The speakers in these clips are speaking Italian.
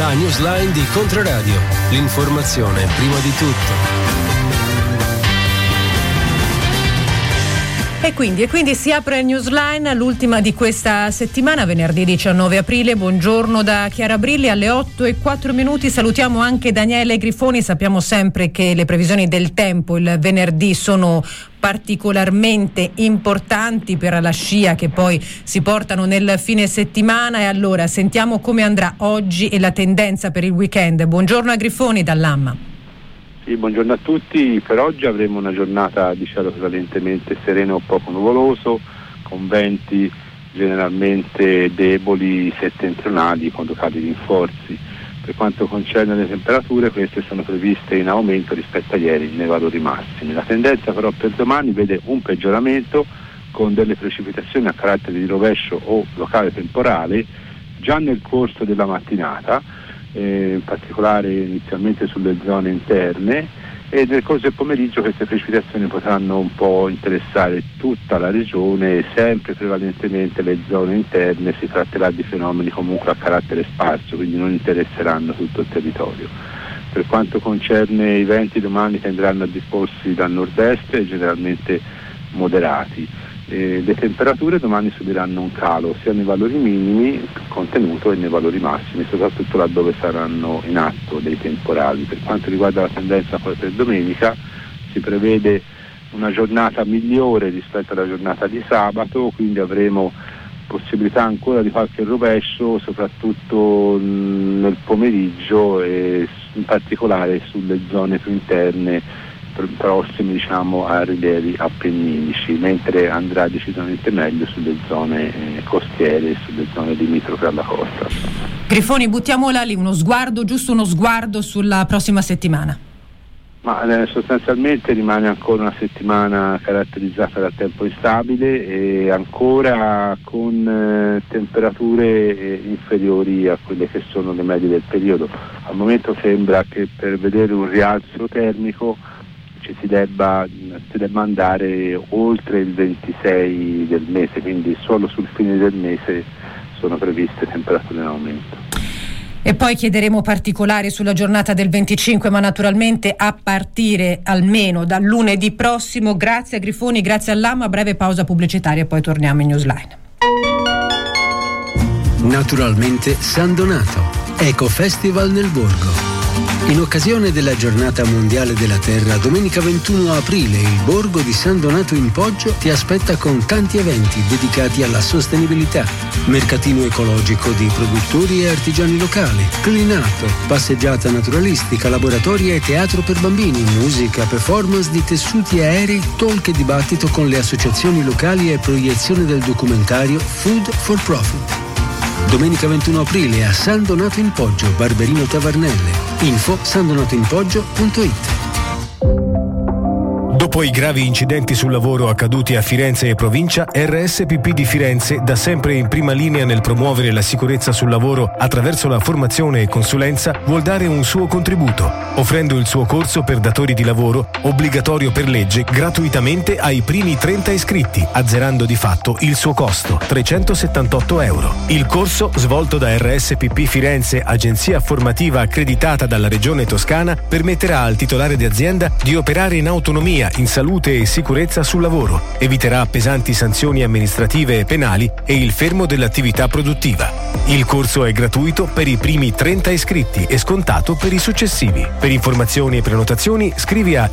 La newsline di Controradio. L'informazione prima di tutto. E quindi si apre Newsline, l'ultima di questa settimana, venerdì 19 aprile. Buongiorno da Chiara Brilli, alle 8:04. Salutiamo anche Daniele Grifoni. Sappiamo sempre che le previsioni del tempo il venerdì sono particolarmente importanti per la scia che poi si portano nel fine settimana, e allora sentiamo come andrà oggi e la tendenza per il weekend. Buongiorno a Grifoni dall'Amma. Sì, buongiorno a tutti. Per oggi avremo una giornata di cielo prevalentemente sereno o poco nuvoloso, con venti generalmente deboli settentrionali con locali rinforzi. Per quanto concerne le temperature, queste sono previste in aumento rispetto a ieri nei valori massimi. La tendenza però per domani vede un peggioramento, con delle precipitazioni a carattere di rovescio o locale temporale già nel corso della mattinata, in particolare inizialmente sulle zone interne, e nel corso del pomeriggio queste precipitazioni potranno un po' interessare tutta la regione, sempre prevalentemente le zone interne. Si tratterà di fenomeni comunque a carattere sparso, quindi non interesseranno tutto il territorio. Per quanto concerne i venti, domani tenderanno a disporsi dal nord-est e generalmente moderati. Le temperature domani subiranno un calo sia nei valori minimi contenuto e nei valori massimi, soprattutto laddove saranno in atto dei temporali. Per quanto riguarda la tendenza poi per domenica, si prevede una giornata migliore rispetto alla giornata di sabato, quindi avremo possibilità ancora di qualche rovescio, soprattutto nel pomeriggio e in particolare sulle zone più interne prossimi a rilievi appenninici, mentre andrà decisamente meglio sulle zone costiere e sulle zone limitrofe alla costa. Grifoni, buttiamola lì, giusto uno sguardo sulla prossima settimana. Ma sostanzialmente rimane ancora una settimana caratterizzata dal tempo instabile e ancora con temperature inferiori a quelle che sono le medie del periodo. Al momento sembra che per vedere un rialzo termico si debba andare oltre il 26 del mese, quindi solo sul fine del mese sono previste temperature in aumento. E poi chiederemo particolari sulla giornata del 25, ma naturalmente a partire almeno dal lunedì prossimo. Grazie a Grifoni, grazie all'Amma. Breve pausa pubblicitaria e poi torniamo in Newsline. Naturalmente San Donato, Eco Festival nel Borgo. In occasione della Giornata Mondiale della Terra, domenica 21 aprile, il Borgo di San Donato in Poggio ti aspetta con tanti eventi dedicati alla sostenibilità. Mercatino ecologico di produttori e artigiani locali, clean-up, passeggiata naturalistica, laboratori e teatro per bambini, musica, performance di tessuti aerei, talk e dibattito con le associazioni locali e proiezione del documentario Food for Profit. Domenica 21 aprile a San Donato in Poggio, Barberino Tavernelle. Info sandonatoinpoggio.it. Dopo i gravi incidenti sul lavoro accaduti a Firenze e provincia, RSPP di Firenze, da sempre in prima linea nel promuovere la sicurezza sul lavoro attraverso la formazione e consulenza, vuol dare un suo contributo, offrendo il suo corso per datori di lavoro, obbligatorio per legge, gratuitamente ai primi 30 iscritti, azzerando di fatto il suo costo, €378. Il corso, svolto da RSPP Firenze, agenzia formativa accreditata dalla Regione Toscana, permetterà al titolare di azienda di operare in autonomia, in salute e sicurezza sul lavoro, eviterà pesanti sanzioni amministrative e penali e il fermo dell'attività produttiva. Il corso è gratuito per i primi 30 iscritti e scontato per i successivi. Per informazioni e prenotazioni scrivi a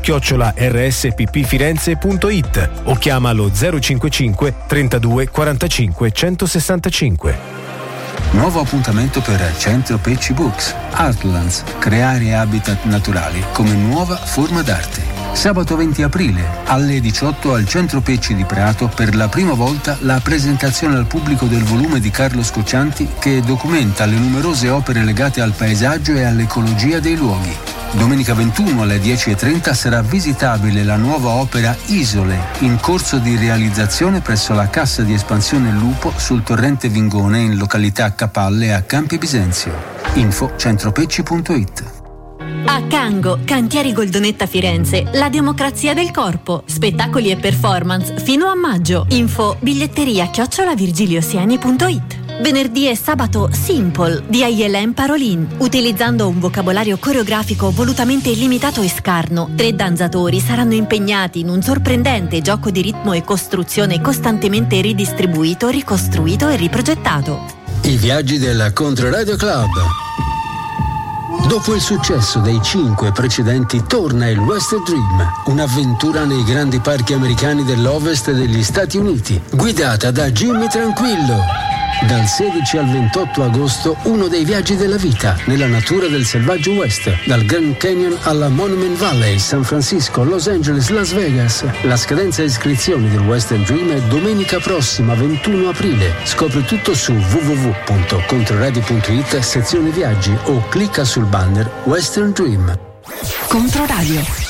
info@rsppfirenze.it o chiamalo 055 32 45 165. Nuovo appuntamento per Centro Pecci Books, Artlands, creare habitat naturali come nuova forma d'arte. Sabato 20 aprile alle 18 al Centro Pecci di Prato, per la prima volta la presentazione al pubblico del volume di Carlo Scoccianti che documenta le numerose opere legate al paesaggio e all'ecologia dei luoghi. Domenica 21 alle 10:30 sarà visitabile la nuova opera Isole, in corso di realizzazione presso la Cassa di Espansione Lupo sul torrente Vingone in località Capalle a Campi Bisenzio. Info centropecci.it. A Cango, Cantieri Goldonetta Firenze, la democrazia del corpo, spettacoli e performance fino a maggio. Info biglietteria @virgiliosieni.it. Venerdì e sabato Simple di Ayelen Parolin, utilizzando un vocabolario coreografico volutamente illimitato e scarno. 3 danzatori saranno impegnati in un sorprendente gioco di ritmo e costruzione costantemente ridistribuito, ricostruito e riprogettato. I viaggi del Controradio Club. Dopo il successo dei 5 precedenti torna il Western Dream, un'avventura nei grandi parchi americani dell'Ovest degli Stati Uniti, guidata da Jimmy Tranquillo. Dal 16 al 28 agosto, uno dei viaggi della vita nella natura del selvaggio West, dal Grand Canyon alla Monument Valley, San Francisco, Los Angeles, Las Vegas. La scadenza iscrizioni del Western Dream è domenica prossima, 21 aprile. Scopri tutto su www.controradio.it, sezione viaggi, o clicca sul banner Western Dream. Controradio.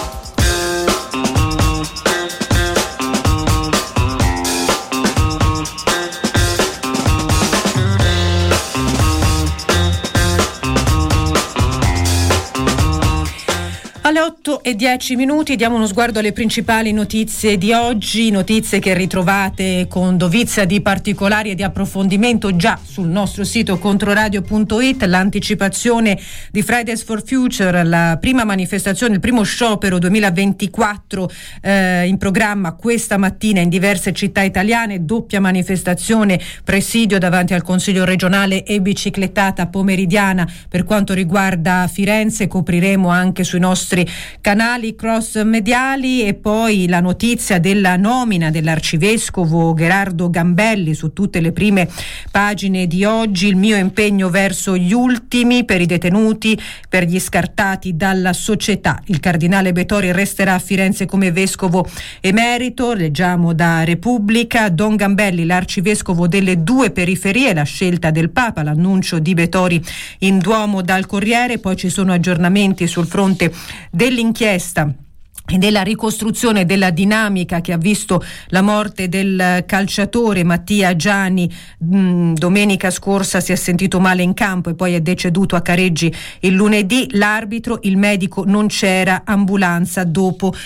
Alle 8:10 diamo uno sguardo alle principali notizie di oggi, notizie che ritrovate con dovizia di particolari e di approfondimento già sul nostro sito controradio.it. L'anticipazione di Fridays for Future, la prima manifestazione, il primo sciopero 2024 in programma questa mattina in diverse città italiane, doppia manifestazione, presidio davanti al Consiglio regionale e biciclettata pomeridiana per quanto riguarda Firenze. Copriremo anche sui nostri canali cross mediali e poi la notizia della nomina dell'arcivescovo Gherardo Gambelli su tutte le prime pagine di oggi. Il mio impegno verso gli ultimi, per i detenuti, per gli scartati dalla società. Il cardinale Betori resterà a Firenze come vescovo emerito, leggiamo da Repubblica. Don Gambelli, l'arcivescovo delle 2 periferie, la scelta del Papa, l'annuncio di Betori in Duomo dal Corriere. Poi ci sono aggiornamenti sul fronte dell'inchiesta e della ricostruzione della dinamica che ha visto la morte del calciatore Mattia Gianni. Domenica scorsa si è sentito male in campo e poi è deceduto a Careggi il lunedì. L'arbitro, il medico non c'era, ambulanza dopo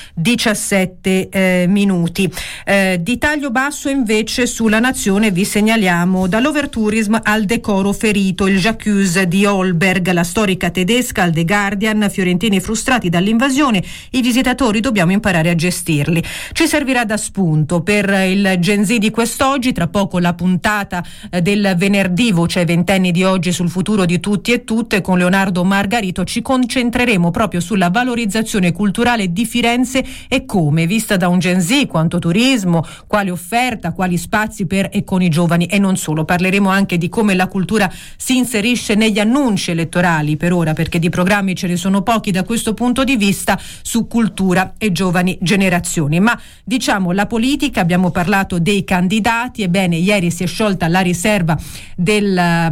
17 minuti. Di taglio basso invece sulla Nazione vi segnaliamo dall'overtourism al decoro ferito, il J'accuse di Holberg, la storica tedesca al The Guardian, fiorentini frustrati dall'invasione, i visitatori dobbiamo imparare a gestirli. Ci servirà da spunto per il Gen Z di quest'oggi. Tra poco la puntata del venerdì, voce ai ventenni di oggi sul futuro di tutti e tutte, con Leonardo Margarito ci concentreremo proprio sulla valorizzazione culturale di Firenze e come, vista da un Gen Z, quanto turismo, quale offerta, quali spazi per e con i giovani, e non solo. Parleremo anche di come la cultura si inserisce negli annunci elettorali per ora, perché di programmi ce ne sono pochi da questo punto di vista su cultura e giovani generazioni. Ma diciamo la politica, abbiamo parlato dei candidati. Ebbene, ieri si è sciolta la riserva del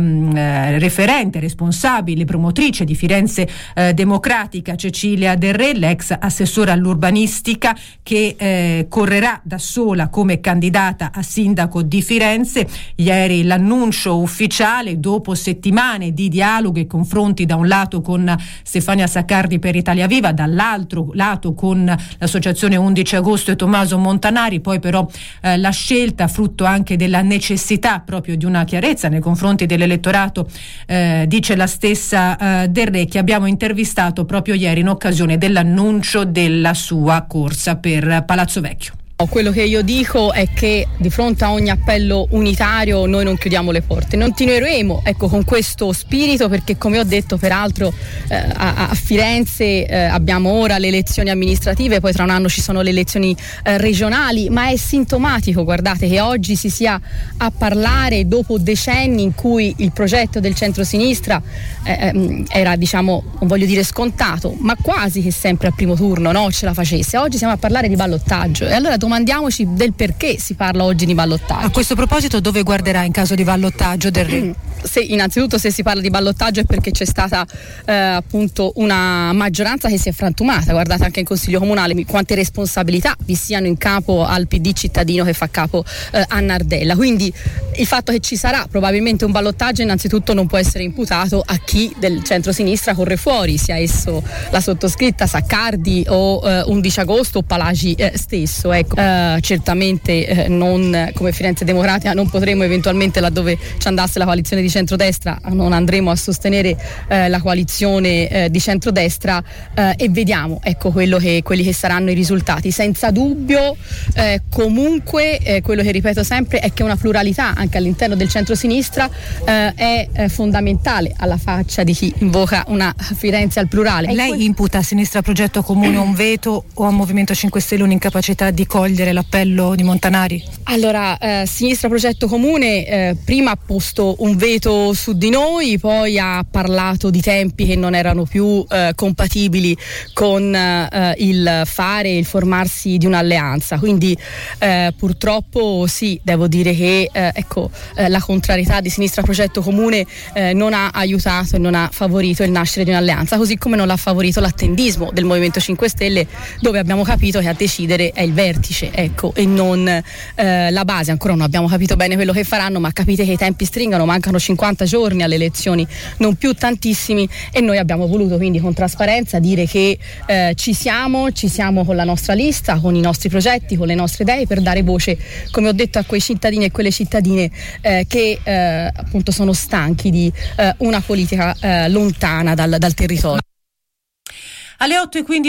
referente responsabile, promotrice di Firenze Democratica, Cecilia Del Re, l'ex assessora all'urbanistica, che correrà da sola come candidata a sindaco di Firenze. Ieri l'annuncio ufficiale, dopo settimane di dialogo e confronti da un lato con Stefania Saccardi per Italia Viva, dall'altro lato con l'associazione 11 agosto e Tommaso Montanari. Poi però la scelta, frutto anche della necessità proprio di una chiarezza nei confronti dell'elettorato, dice la stessa Del Re, che abbiamo intervistato proprio ieri in occasione dell'annuncio della sua corsa per Palazzo Vecchio. Quello che io dico è che di fronte a ogni appello unitario noi non chiudiamo le porte, continueremo con questo spirito, perché come ho detto peraltro a Firenze abbiamo ora le elezioni amministrative, poi tra un anno ci sono le elezioni regionali, ma è sintomatico, guardate, che oggi si sia a parlare dopo decenni in cui il progetto del centrosinistra era, diciamo, non voglio dire scontato, ma quasi che sempre al primo turno ce la facesse. Oggi siamo a parlare di ballottaggio e allora domandiamoci del perché si parla oggi di ballottaggio. A questo proposito, dove guarderà in caso di ballottaggio Del Re? innanzitutto se si parla di ballottaggio è perché c'è stata appunto una maggioranza che si è frantumata. Guardate anche in Consiglio Comunale quante responsabilità vi siano in capo al PD cittadino che fa capo a Nardella. Quindi il fatto che ci sarà probabilmente un ballottaggio innanzitutto non può essere imputato a chi del centro-sinistra corre fuori, sia esso la sottoscritta, Saccardi o 11 agosto o Palagi stesso. Ecco, certamente non come Firenze Democratica non potremo eventualmente, laddove ci andasse la coalizione di centrodestra, non andremo a sostenere la coalizione di centrodestra, e vediamo ecco quelli che saranno i risultati. Senza dubbio comunque quello che ripeto sempre è che una pluralità anche all'interno del centro-sinistra è fondamentale, alla faccia di chi invoca una Firenze al plurale. Lei imputa a Sinistra Progetto Comune un veto o a Movimento 5 Stelle un'incapacità di cogliere l'appello di Montanari? Allora, Sinistra Progetto Comune prima ha posto un veto su di noi, poi ha parlato di tempi che non erano più compatibili con il fare e il formarsi di un'alleanza. Quindi purtroppo sì, devo dire che la contrarietà di Sinistra Progetto Comune non ha aiutato e non ha favorito il nascere di un'alleanza, così come non l'ha favorito l'attendismo del Movimento 5 Stelle, dove abbiamo capito che a decidere è il vertice, ecco, e non la base. Ancora non abbiamo capito bene quello che faranno, ma capite che i tempi stringano, mancano 50 giorni alle elezioni, non più tantissimi, e noi abbiamo voluto quindi con trasparenza dire che ci siamo con la nostra lista, con i nostri progetti, con le nostre idee, per dare voce, come ho detto, a quei cittadini e quelle cittadine che appunto sono stanchi di una politica lontana dal territorio. Alle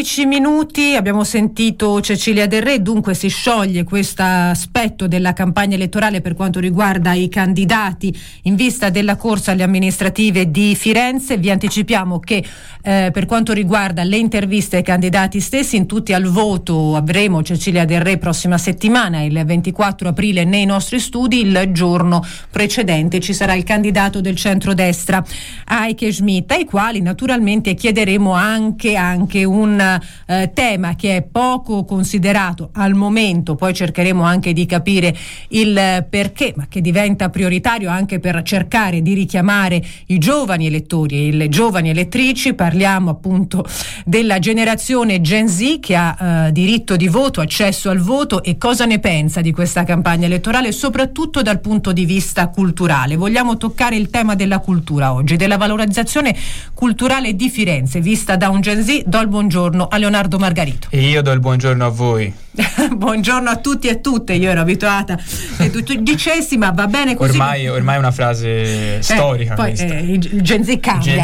8:15 abbiamo sentito Cecilia Del Re. Dunque si scioglie questo aspetto della campagna elettorale per quanto riguarda i candidati in vista della corsa alle amministrative di Firenze. Vi anticipiamo che per quanto riguarda le interviste ai candidati stessi, in tutti al voto avremo Cecilia Del Re prossima settimana, il 24 aprile nei nostri studi. Il giorno precedente ci sarà il candidato del centrodestra Heike Schmidt, ai quali naturalmente chiederemo anche un tema che è poco considerato al momento, poi cercheremo anche di capire il perché, ma che diventa prioritario anche per cercare di richiamare i giovani elettori e le giovani elettrici. Parliamo appunto della generazione Gen Z che ha diritto di voto, accesso al voto, e cosa ne pensa di questa campagna elettorale, soprattutto dal punto di vista culturale. Vogliamo toccare il tema della cultura oggi, della valorizzazione culturale di Firenze vista da un Gen Z. Do il buongiorno a Leonardo Margarito. E io do il buongiorno a voi. Buongiorno a tutti e tutte. Io ero abituata che tu dicessi, ma va bene così. Ormai è una frase storica. Poi il Gen Z cambia,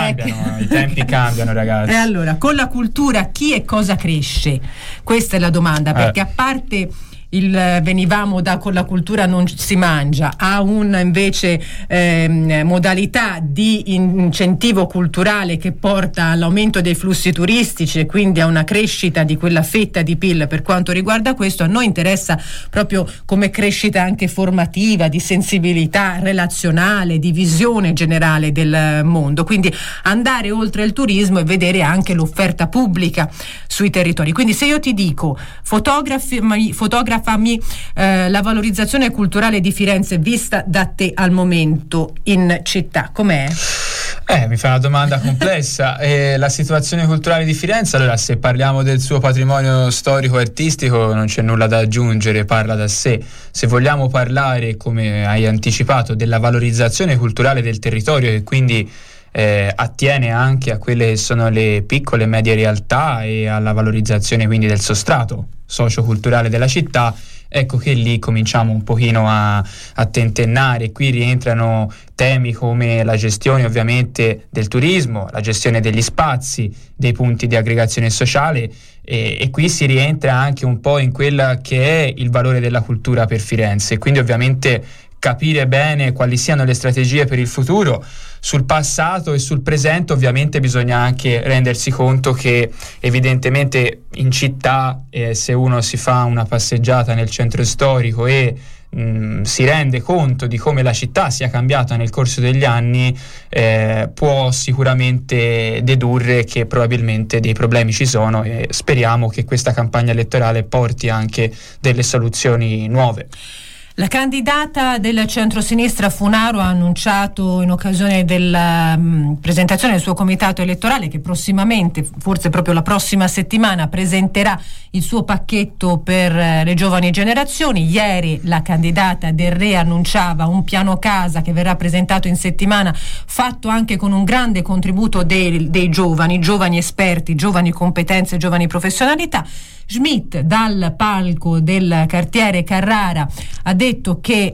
i tempi cambiano, ragazzi. E allora, con la cultura chi e cosa cresce? Questa è la domanda, perché a parte venivamo da con la cultura non si mangia a una invece modalità di incentivo culturale che porta all'aumento dei flussi turistici e quindi a una crescita di quella fetta di PIL. Per quanto riguarda questo, a noi interessa proprio come crescita anche formativa, di sensibilità relazionale, di visione generale del mondo, quindi andare oltre il turismo e vedere anche l'offerta pubblica sui territori. Quindi se io ti dico fotografami la valorizzazione culturale di Firenze vista da te al momento in città, com'è? Mi fa una domanda complessa. La situazione culturale di Firenze, allora, se parliamo del suo patrimonio storico e artistico non c'è nulla da aggiungere, parla da sé. Se vogliamo parlare, come hai anticipato, della valorizzazione culturale del territorio, e quindi attiene anche a quelle che sono le piccole e medie realtà e alla valorizzazione quindi del sostrato socioculturale della città, ecco che lì cominciamo un pochino a tentennare. Qui rientrano temi come la gestione ovviamente del turismo, la gestione degli spazi, dei punti di aggregazione sociale, e qui si rientra anche un po' in quella che è il valore della cultura per Firenze, quindi ovviamente capire bene quali siano le strategie per il futuro. Sul passato e sul presente ovviamente bisogna anche rendersi conto che evidentemente in città, se uno si fa una passeggiata nel centro storico e si rende conto di come la città sia cambiata nel corso degli anni, può sicuramente dedurre che probabilmente dei problemi ci sono, e speriamo che questa campagna elettorale porti anche delle soluzioni nuove. La candidata del centrosinistra Funaro ha annunciato in occasione della presentazione del suo comitato elettorale che prossimamente, forse proprio la prossima settimana, presenterà il suo pacchetto per le giovani generazioni. Ieri la candidata Del Re annunciava un piano casa che verrà presentato in settimana, fatto anche con un grande contributo dei giovani esperti, giovani competenze, giovani professionalità. Schmidt dal palco del quartiere Carrara ha detto che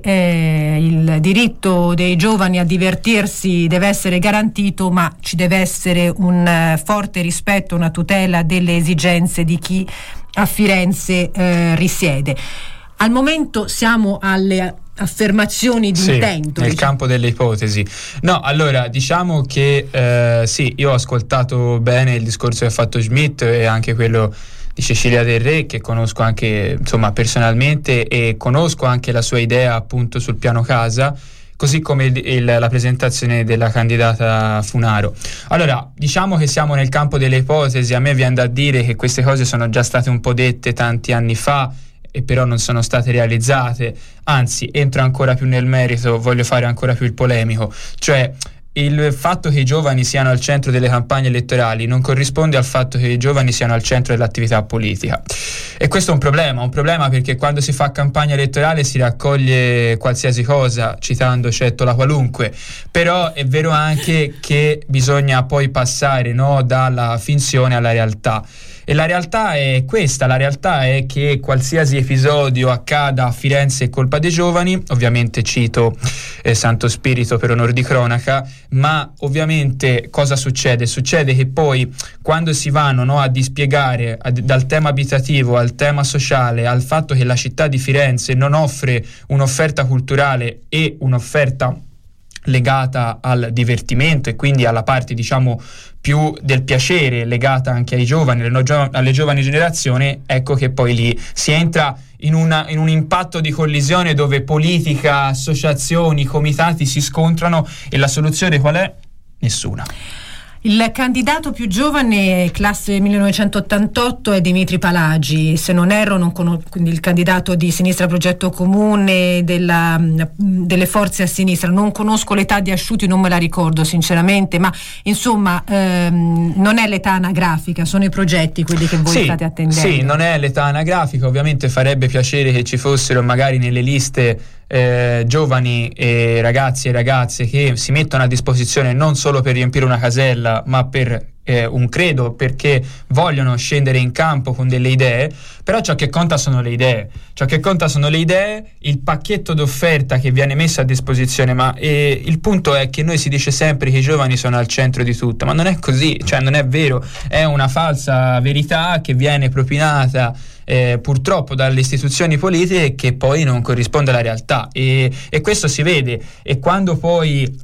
il diritto dei giovani a divertirsi deve essere garantito, ma ci deve essere un forte rispetto, una tutela delle esigenze di chi a Firenze risiede. Al momento siamo alle affermazioni di intento nel campo delle ipotesi. No, allora diciamo che sì, io ho ascoltato bene il discorso che ha fatto Schmidt e anche quello di Cecilia Del Re, che conosco anche personalmente, e conosco anche la sua idea appunto sul piano casa, così come la presentazione della candidata Funaro. Allora, diciamo che siamo nel campo delle ipotesi. A me viene da dire che queste cose sono già state un po' dette tanti anni fa e però non sono state realizzate. Anzi, entro ancora più nel merito, voglio fare ancora più il polemico, cioè il fatto che i giovani siano al centro delle campagne elettorali non corrisponde al fatto che i giovani siano al centro dell'attività politica, e questo è un problema perché quando si fa campagna elettorale si raccoglie qualsiasi cosa, citando Cettola qualunque, però è vero anche che bisogna poi passare, no, dalla finzione alla realtà. E la realtà è questa, la realtà è che qualsiasi episodio accada a Firenze è colpa dei giovani. Ovviamente cito Santo Spirito per onor di cronaca, ma ovviamente cosa succede? Succede che poi quando si vanno, no, a dispiegare dal tema abitativo al tema sociale, al fatto che la città di Firenze non offre un'offerta culturale e un'offerta legata al divertimento e quindi alla parte più del piacere, legata anche ai giovani, alle giovani generazioni, ecco che poi lì si entra in un impatto di collisione dove politica, associazioni, comitati si scontrano, e la soluzione qual è? Nessuna. Il candidato più giovane, classe 1988, è Dimitri Palagi, se non erro, quindi il candidato di Sinistra Progetto Comune delle forze a sinistra. Non conosco l'età di Asciuti, non me la ricordo sinceramente, ma insomma non è l'età anagrafica, sono i progetti quelli che voi state attendendo. Sì, non è l'età anagrafica, ovviamente farebbe piacere che ci fossero magari nelle liste giovani e ragazzi e ragazze che si mettono a disposizione non solo per riempire una casella, ma per un credo, perché vogliono scendere in campo con delle idee. Però ciò che conta sono le idee, il pacchetto d'offerta che viene messo a disposizione. Ma il punto è che noi si dice sempre che i giovani sono al centro di tutto, ma non è così, cioè non è vero, è una falsa verità che viene propinata purtroppo dalle istituzioni politiche, che poi non corrisponde alla realtà, e questo si vede. E quando poi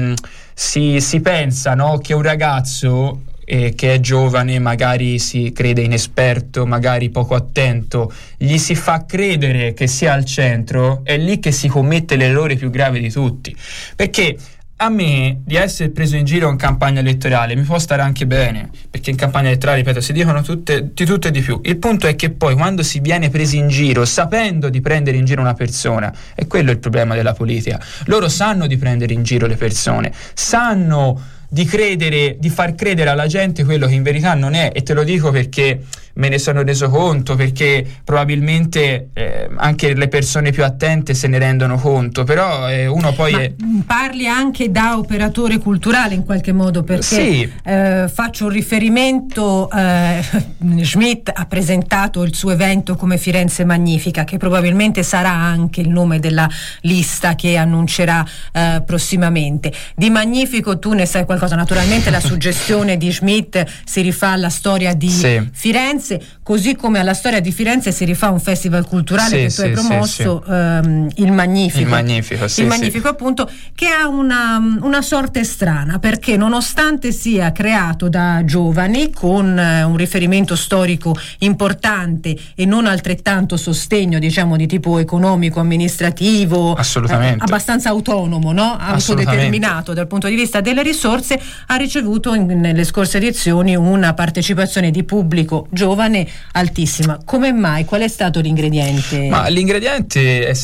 si pensa, no, che un ragazzo che è giovane, magari si crede inesperto, magari poco attento, gli si fa credere che sia al centro, è lì che si commette l'errore più grave di tutti, perché a me di essere preso in giro in campagna elettorale mi può stare anche bene, perché in campagna elettorale, ripeto, si dicono di tutto e di più. Il punto è che poi quando si viene presi in giro sapendo di prendere in giro una persona, è quello il problema della politica. Loro sanno di prendere in giro le persone, sanno di far credere alla gente quello che in verità non è, e te lo dico perché me ne sono reso conto, perché probabilmente anche le persone più attente se ne rendono conto, però uno poi parli anche da operatore culturale in qualche modo, perché sì. Faccio un riferimento, Schmidt ha presentato il suo evento come Firenze Magnifica, che probabilmente sarà anche il nome della lista che annuncerà prossimamente. Di magnifico tu ne sai qualcosa? Naturalmente la suggestione di Schmidt si rifà alla storia di Firenze, così come alla storia di Firenze si rifà un festival culturale che tu hai promosso, il Magnifico appunto, che ha una sorte strana, perché nonostante sia creato da giovani con un riferimento storico importante e non altrettanto sostegno, diciamo, di tipo economico, amministrativo, assolutamente, abbastanza autonomo, no? Autodeterminato dal punto di vista delle risorse, Firenze ha ricevuto nelle scorse edizioni una partecipazione di pubblico giovane altissima. Come mai? Qual è stato l'ingrediente? Ma l'ingrediente è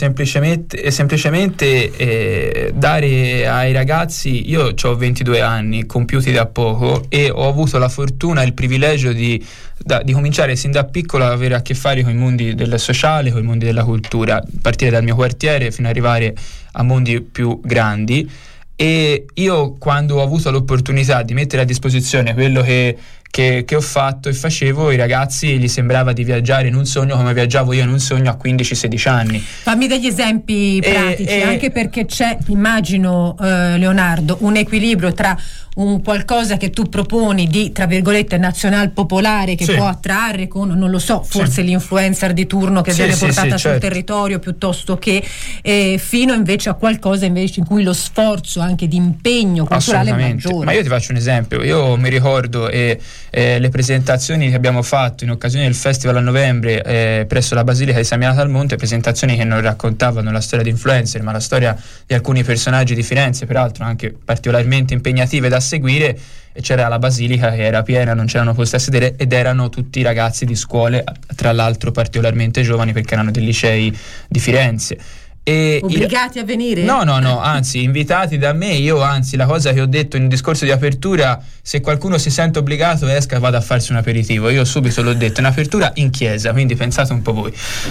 semplicemente dare ai ragazzi. Io ho 22 anni compiuti da poco e ho avuto la fortuna e il privilegio di cominciare sin da piccolo ad avere a che fare con i mondi del sociale, con i mondi della cultura, partire dal mio quartiere fino ad arrivare a mondi più grandi. E io, quando ho avuto l'opportunità di mettere a disposizione quello che ho fatto e facevo, i ragazzi gli sembrava di viaggiare in un sogno come viaggiavo io in un sogno a 15-16 anni. Fammi degli esempi pratici, anche perché c'è, immagino, Leonardo, un equilibrio tra un qualcosa che tu proponi di, tra virgolette, nazional popolare, che può attrarre con, non lo so, forse l'influencer di turno che viene portata sul territorio, piuttosto che fino invece a qualcosa invece in cui lo sforzo anche di impegno culturale è maggiore. Ma io ti faccio un esempio. Io mi ricordo le presentazioni che abbiamo fatto in occasione del festival a novembre presso la Basilica di San Miniato al Monte, presentazioni che non raccontavano la storia di influencer, ma la storia di alcuni personaggi di Firenze, peraltro anche particolarmente impegnative da seguire, e c'era la Basilica che era piena, non c'erano posti a sedere, ed erano tutti ragazzi di scuole, tra l'altro particolarmente giovani, perché erano dei licei di Firenze. E obbligati a venire? No, anzi, invitati da me. Io, anzi, la cosa che ho detto in un discorso di apertura: se qualcuno si sente obbligato, esca, vada a farsi un aperitivo. Io subito l'ho detto, un'apertura in chiesa, quindi pensate un po' voi.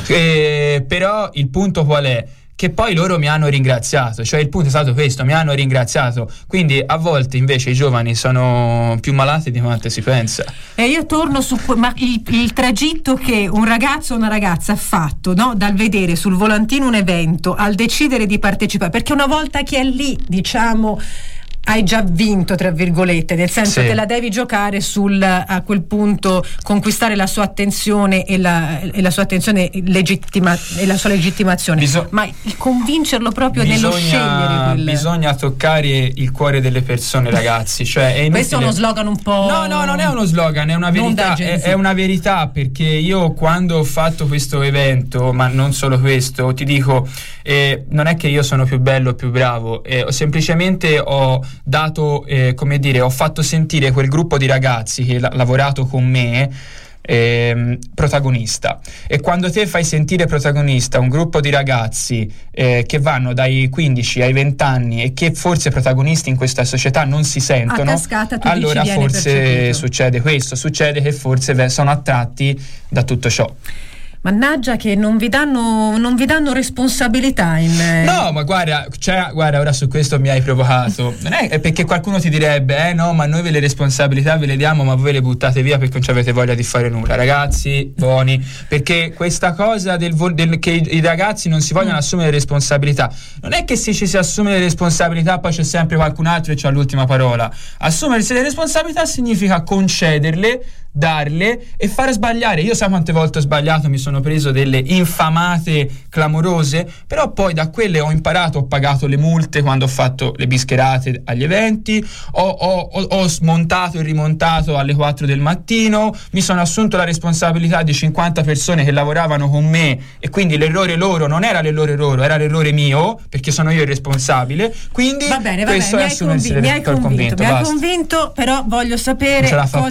Però il punto qual è? Che poi loro mi hanno ringraziato, cioè il punto è stato questo, mi hanno ringraziato. Quindi a volte invece i giovani sono più malati di quanto si pensa. E io torno su il tragitto che un ragazzo o una ragazza ha fatto, no? Dal vedere sul volantino un evento al decidere di partecipare, perché una volta che è lì, diciamo, hai già vinto, tra virgolette, nel senso che la devi giocare a quel punto conquistare la sua attenzione e la sua attenzione legittima e la sua legittimazione, ma convincerlo proprio nello scegliere bisogna toccare il cuore delle persone, ragazzi, cioè questo è uno slogan un po'. No, non è uno slogan, è una verità, è una verità, perché io quando ho fatto questo evento, ma non solo questo, ti dico, non è che io sono più bello o più bravo, semplicemente ho dato, ho fatto sentire quel gruppo di ragazzi che ha lavorato con me protagonista. E quando te fai sentire protagonista un gruppo di ragazzi che vanno dai 15 ai 20 anni e che forse protagonisti in questa società non si sentono, allora forse succede questo, succede che forse sono attratti da tutto ciò. Mannaggia che non vi danno responsabilità No, ma guarda, ora su questo mi hai provocato. Non è perché qualcuno ti direbbe no, ma noi ve le responsabilità ve le diamo, ma voi le buttate via perché non ci avete voglia di fare nulla. Ragazzi, buoni, perché questa cosa che i ragazzi non si vogliono assumere responsabilità, non è che se ci si assume le responsabilità poi c'è sempre qualcun altro e c'ha l'ultima parola. Assumersi le responsabilità significa concederle, darle e fare sbagliare. Io sai quante volte ho sbagliato, mi sono preso delle infamate clamorose, però poi da quelle ho imparato, ho pagato le multe quando ho fatto le bischerate agli eventi, ho smontato e rimontato alle 4 del mattino, mi sono assunto la responsabilità di 50 persone che lavoravano con me, e quindi l'errore loro non era l'errore loro, era l'errore mio, perché sono io il responsabile. Quindi va bene, mi hai convinto, però voglio sapere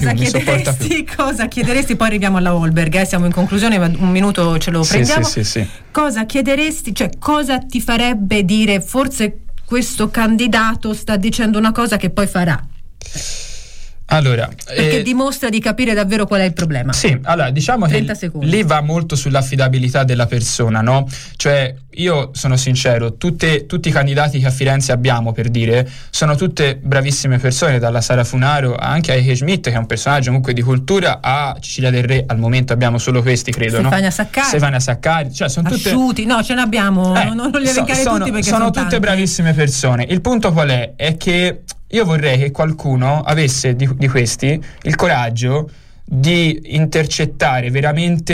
cosa chiederesti, poi arriviamo alla Holberg, siamo in conclusione, ma un minuto ce lo prendiamo. Sì. Cosa chiederesti, cioè cosa ti farebbe dire forse questo candidato sta dicendo una cosa che poi farà? Allora, perché dimostra di capire davvero qual è il problema. Sì, allora diciamo che lì va molto sull'affidabilità della persona, no? Cioè, io sono sincero, tutti i candidati che a Firenze abbiamo, per dire, sono tutte bravissime persone, dalla Sara Funaro anche a Heike Schmidt, che è un personaggio comunque di cultura, a Cecilia Del Re. Al momento abbiamo solo questi, credo, Stefania Saccari, cioè sono tutte asciuti, no, ce ne abbiamo, non li elencare tutti perché sono tutte tanti. Bravissime persone. Il punto qual è? È che io vorrei che qualcuno avesse di questi il coraggio di intercettare veramente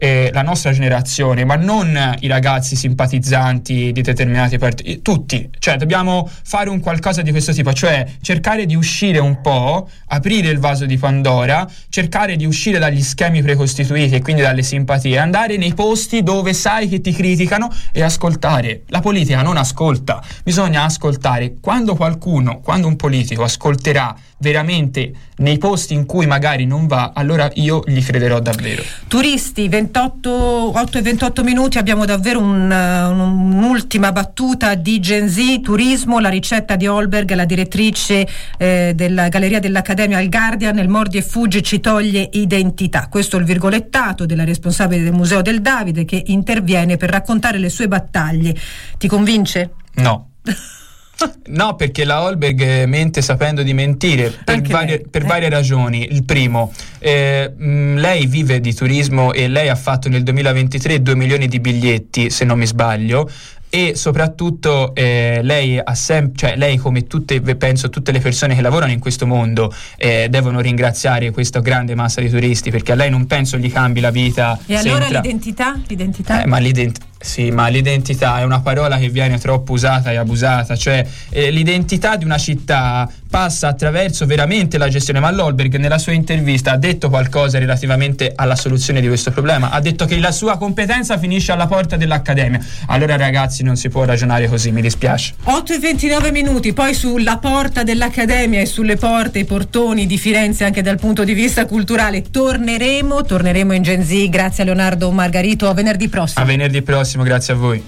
la nostra generazione, ma non i ragazzi simpatizzanti di determinati partiti, tutti, cioè dobbiamo fare un qualcosa di questo tipo, cioè cercare di uscire un po', aprire il vaso di Pandora, cercare di uscire dagli schemi precostituiti e quindi dalle simpatie, andare nei posti dove sai che ti criticano e ascoltare. La politica non ascolta, bisogna ascoltare. Quando un politico ascolterà veramente nei posti in cui magari non va, allora io gli crederò davvero. Turisti, 8 e 28 minuti, abbiamo davvero un'ultima battuta di Gen Z, turismo, la ricetta di Holberg, la direttrice della Galleria dell'Accademia al Guardian, il mordi e fuggi ci toglie identità. Questo è il virgolettato della responsabile del Museo del Davide che interviene per raccontare le sue battaglie. Ti convince? No. No, perché la Holberg mente sapendo di mentire per varie ragioni. Il primo, lei vive di turismo e lei ha fatto nel 2023 2 milioni di biglietti, se non mi sbaglio, e soprattutto lei ha lei, come penso tutte le persone che lavorano in questo mondo, devono ringraziare questa grande massa di turisti, perché a lei non penso gli cambi la vita. E allora l'identità? Ma l'identità è una parola che viene troppo usata e abusata, cioè l'identità di una città passa attraverso veramente la gestione. Ma l'Holberg nella sua intervista ha detto qualcosa relativamente alla soluzione di questo problema, ha detto che la sua competenza finisce alla porta dell'Accademia. Allora ragazzi, non si può ragionare così, mi dispiace. 8 e 29 minuti, poi sulla porta dell'Accademia e sulle porte, i portoni di Firenze anche dal punto di vista culturale torneremo in Gen Z. Grazie a Leonardo Margarito, a venerdì prossimo. A venerdì prossimo, grazie a voi.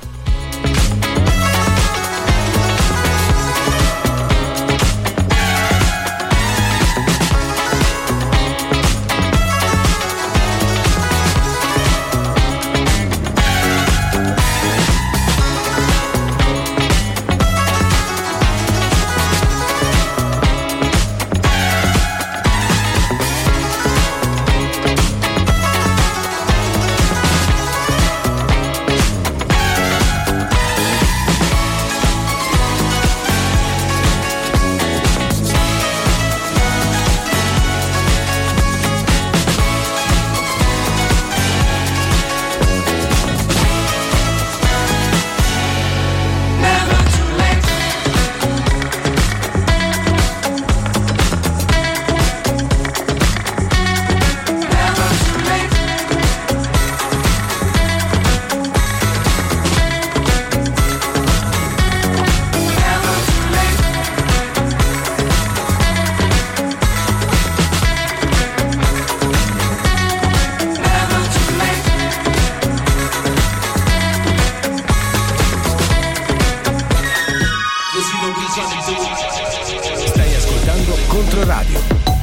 Stai ascoltando Controradio.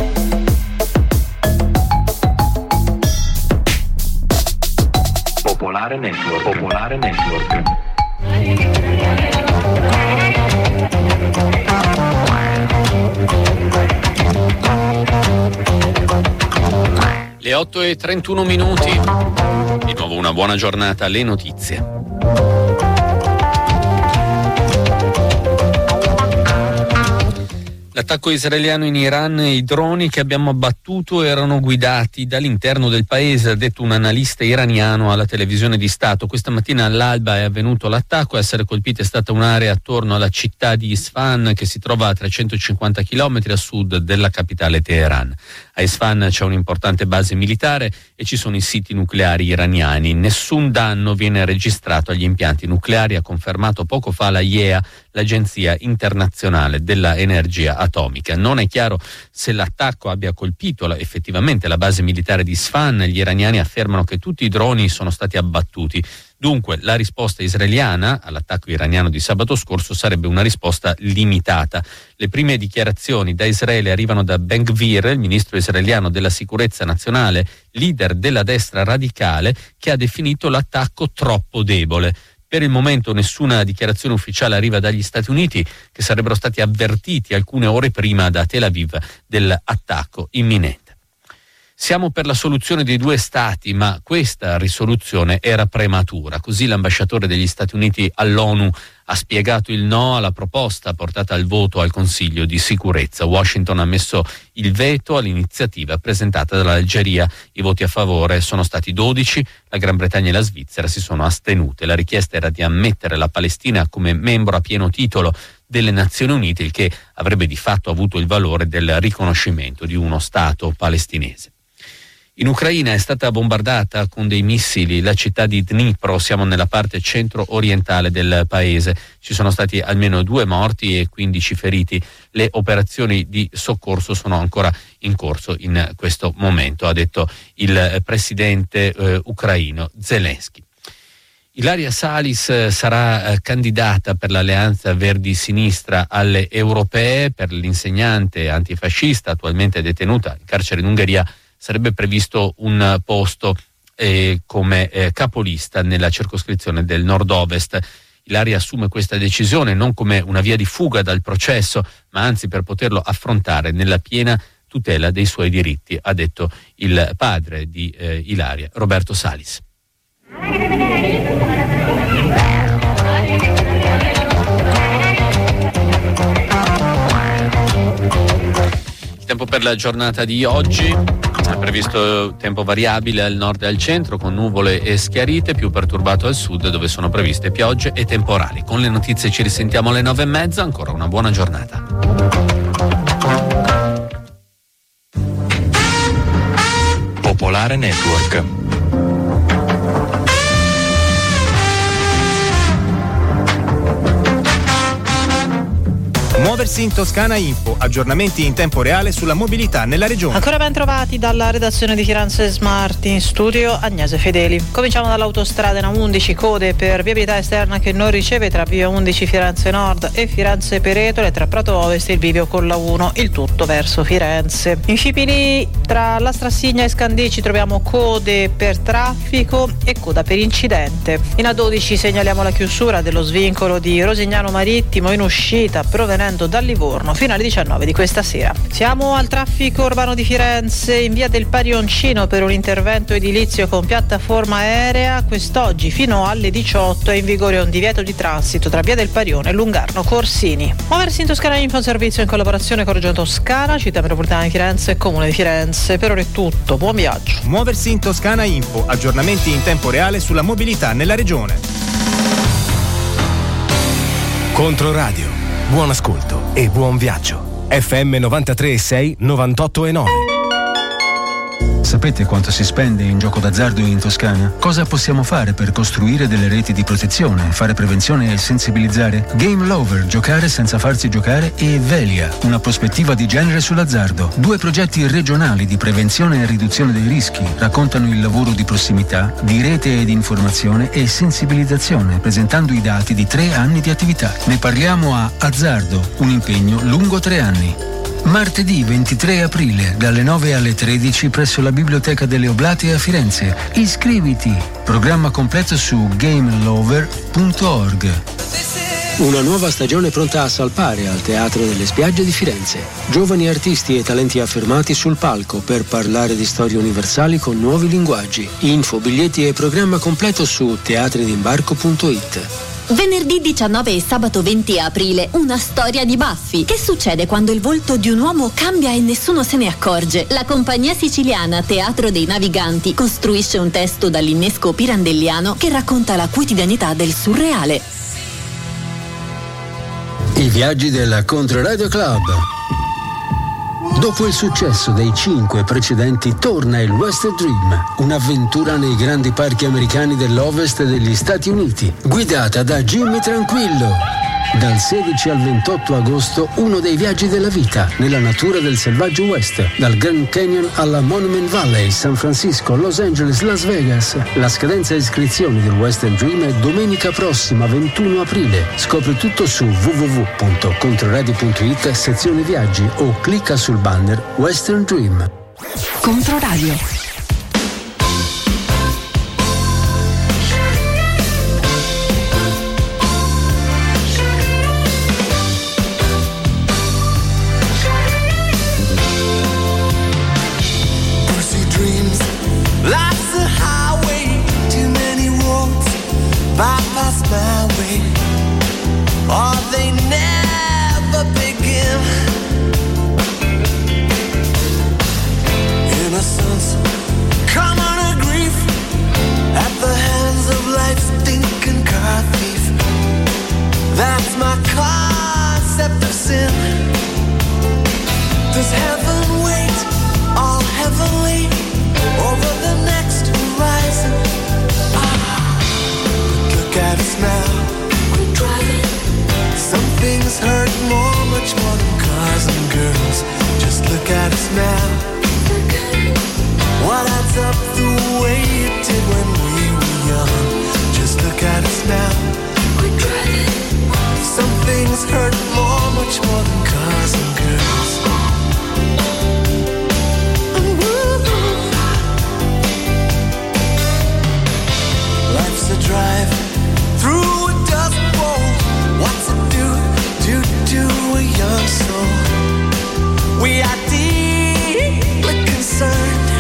Popolare Network. Le 8:31 minuti. Di nuovo una buona giornata, le notizie. L'attacco israeliano in Iran, i droni che abbiamo abbattuto erano guidati dall'interno del paese, ha detto un analista iraniano alla televisione di Stato. Questa mattina all'alba è avvenuto l'attacco, a essere colpita è stata un'area attorno alla città di Isfahan, che si trova a 350 km a sud della capitale Teheran. A Isfahan c'è un'importante base militare e ci sono i siti nucleari iraniani. Nessun danno viene registrato agli impianti nucleari, ha confermato poco fa la IEA, l'Agenzia Internazionale della Energia Atomica. Non è chiaro se l'attacco abbia colpito effettivamente la base militare di Isfahan. Gli iraniani affermano che tutti i droni sono stati abbattuti. Dunque la risposta israeliana all'attacco iraniano di sabato scorso sarebbe una risposta limitata. Le prime dichiarazioni da Israele arrivano da Ben-Gvir, il ministro israeliano della sicurezza nazionale, leader della destra radicale, che ha definito l'attacco troppo debole. Per il momento nessuna dichiarazione ufficiale arriva dagli Stati Uniti, che sarebbero stati avvertiti alcune ore prima da Tel Aviv dell'attacco imminente. Siamo per la soluzione dei due stati, ma questa risoluzione era prematura. Così l'ambasciatore degli Stati Uniti all'ONU ha spiegato il no alla proposta portata al voto al Consiglio di sicurezza. Washington ha messo il veto all'iniziativa presentata dall'Algeria. I voti a favore sono stati 12, la Gran Bretagna e la Svizzera si sono astenute. La richiesta era di ammettere la Palestina come membro a pieno titolo delle Nazioni Unite, il che avrebbe di fatto avuto il valore del riconoscimento di uno Stato palestinese. In Ucraina è stata bombardata con dei missili la città di Dnipro, siamo nella parte centro-orientale del paese. Ci sono stati almeno 2 morti e 15 feriti. Le operazioni di soccorso sono ancora in corso in questo momento, ha detto il presidente ucraino Zelensky. Ilaria Salis sarà candidata per l'Alleanza Verdi-Sinistra alle europee. Per l'insegnante antifascista attualmente detenuta in carcere in Ungheria sarebbe previsto un posto come capolista nella circoscrizione del nord-ovest. Ilaria assume questa decisione non come una via di fuga dal processo, ma anzi per poterlo affrontare nella piena tutela dei suoi diritti, ha detto il padre di Ilaria, Roberto Salis. Il tempo per la giornata di oggi è previsto tempo variabile al nord e al centro con nuvole e schiarite, più perturbato al sud dove sono previste piogge e temporali. Con le notizie ci risentiamo alle 9:30, ancora una buona giornata. Popolare Network. Muoversi in Toscana Info, aggiornamenti in tempo reale sulla mobilità nella regione. Ancora ben trovati dalla redazione di Firenze Smart, in studio Agnese Fedeli. Cominciamo dall'autostrada A11, code per viabilità esterna che non riceve tra via 11 Firenze Nord e Firenze Peretole, tra Prato Ovest e il bivio con la 1, il tutto verso Firenze. In Scipili tra la Strassigna e Scandicci troviamo code per traffico e coda per incidente. In A12 segnaliamo la chiusura dello svincolo di Rosignano Marittimo in uscita provenendo da Livorno fino alle 19 di questa sera. Siamo al traffico urbano di Firenze in via del Parioncino per un intervento edilizio con piattaforma aerea. Quest'oggi fino alle 18 è in vigore un divieto di transito tra via del Parione e Lungarno Corsini. Muoversi in Toscana Info, un servizio in collaborazione con Regione Toscana, Città Metropolitana di Firenze e Comune di Firenze. Per ora è tutto, buon viaggio. Muoversi in Toscana Info, aggiornamenti in tempo reale sulla mobilità nella regione. Controradio. Buon ascolto e buon viaggio. FM 93.6, 98.9. Sapete quanto si spende in gioco d'azzardo in Toscana? Cosa possiamo fare per costruire delle reti di protezione, fare prevenzione e sensibilizzare? Game Lover, giocare senza farsi giocare, e Velia, una prospettiva di genere sull'azzardo. 2 progetti regionali di prevenzione e riduzione dei rischi raccontano il lavoro di prossimità, di rete ed informazione e sensibilizzazione, presentando i dati di 3 anni di attività. Ne parliamo a Azzardo, un impegno lungo 3 anni. Martedì 23 aprile dalle 9 alle 13 presso la Biblioteca delle Oblate a Firenze. Iscriviti. Programma completo su gamelover.org. Una nuova stagione pronta a salpare al Teatro delle Spiagge di Firenze. Giovani artisti e talenti affermati sul palco per parlare di storie universali con nuovi linguaggi. Info, biglietti e programma completo su teatridimbarco.it. Venerdì 19 e sabato 20 aprile, una storia di baffi. Che succede quando il volto di un uomo cambia e nessuno se ne accorge? La compagnia siciliana Teatro dei Naviganti costruisce un testo dall'innesco pirandelliano che racconta la quotidianità del surreale. I viaggi del Controradio Club. Dopo il successo dei 5 precedenti torna il Western Dream, un'avventura nei grandi parchi americani dell'Ovest degli Stati Uniti, guidata da Jimmy Tranquillo. Dal 16 al 28 agosto, uno dei viaggi della vita nella natura del selvaggio West, dal Grand Canyon alla Monument Valley, San Francisco, Los Angeles, Las Vegas. La scadenza iscrizioni del Western Dream è domenica prossima, 21 aprile. Scopri tutto su www.controradio.it, sezione viaggi, o clicca sul banner Western Dream. Controradio. things hurt more, much more than cars and girls. Life's a drive through a dust bowl. What's it do a young soul? We are deeply concerned.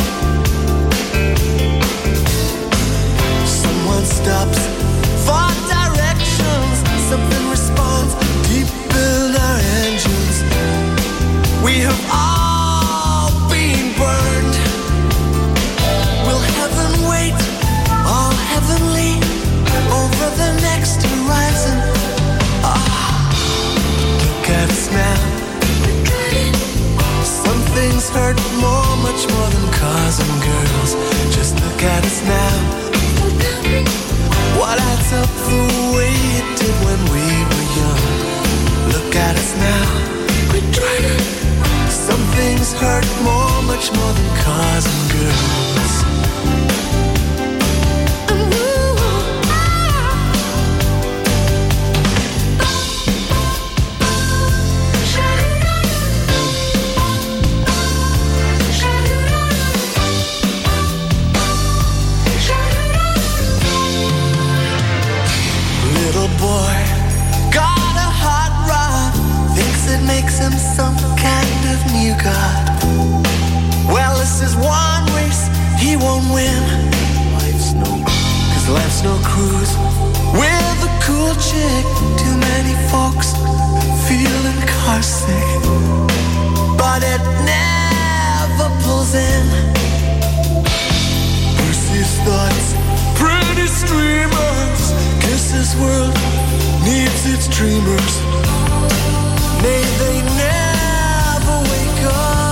Someone stops for directions, something responds deep in our engines. We have all been burned. Will heaven wait, all heavenly, over the next horizon? Look at us now. Some things hurt more, much more than cars and girls. Just look at us now. What adds up the way it did when we were young? Look at us now. We're trying. Some things hurt more, much more than cars and girls. Him some kind of new god. Well, this is one race he won't win. Cause life's no cruise with a cool chick. Too many folks feeling car sick, but it never pulls in. Percy's thoughts, pretty streamers. Guess this world needs its dreamers. May they never wake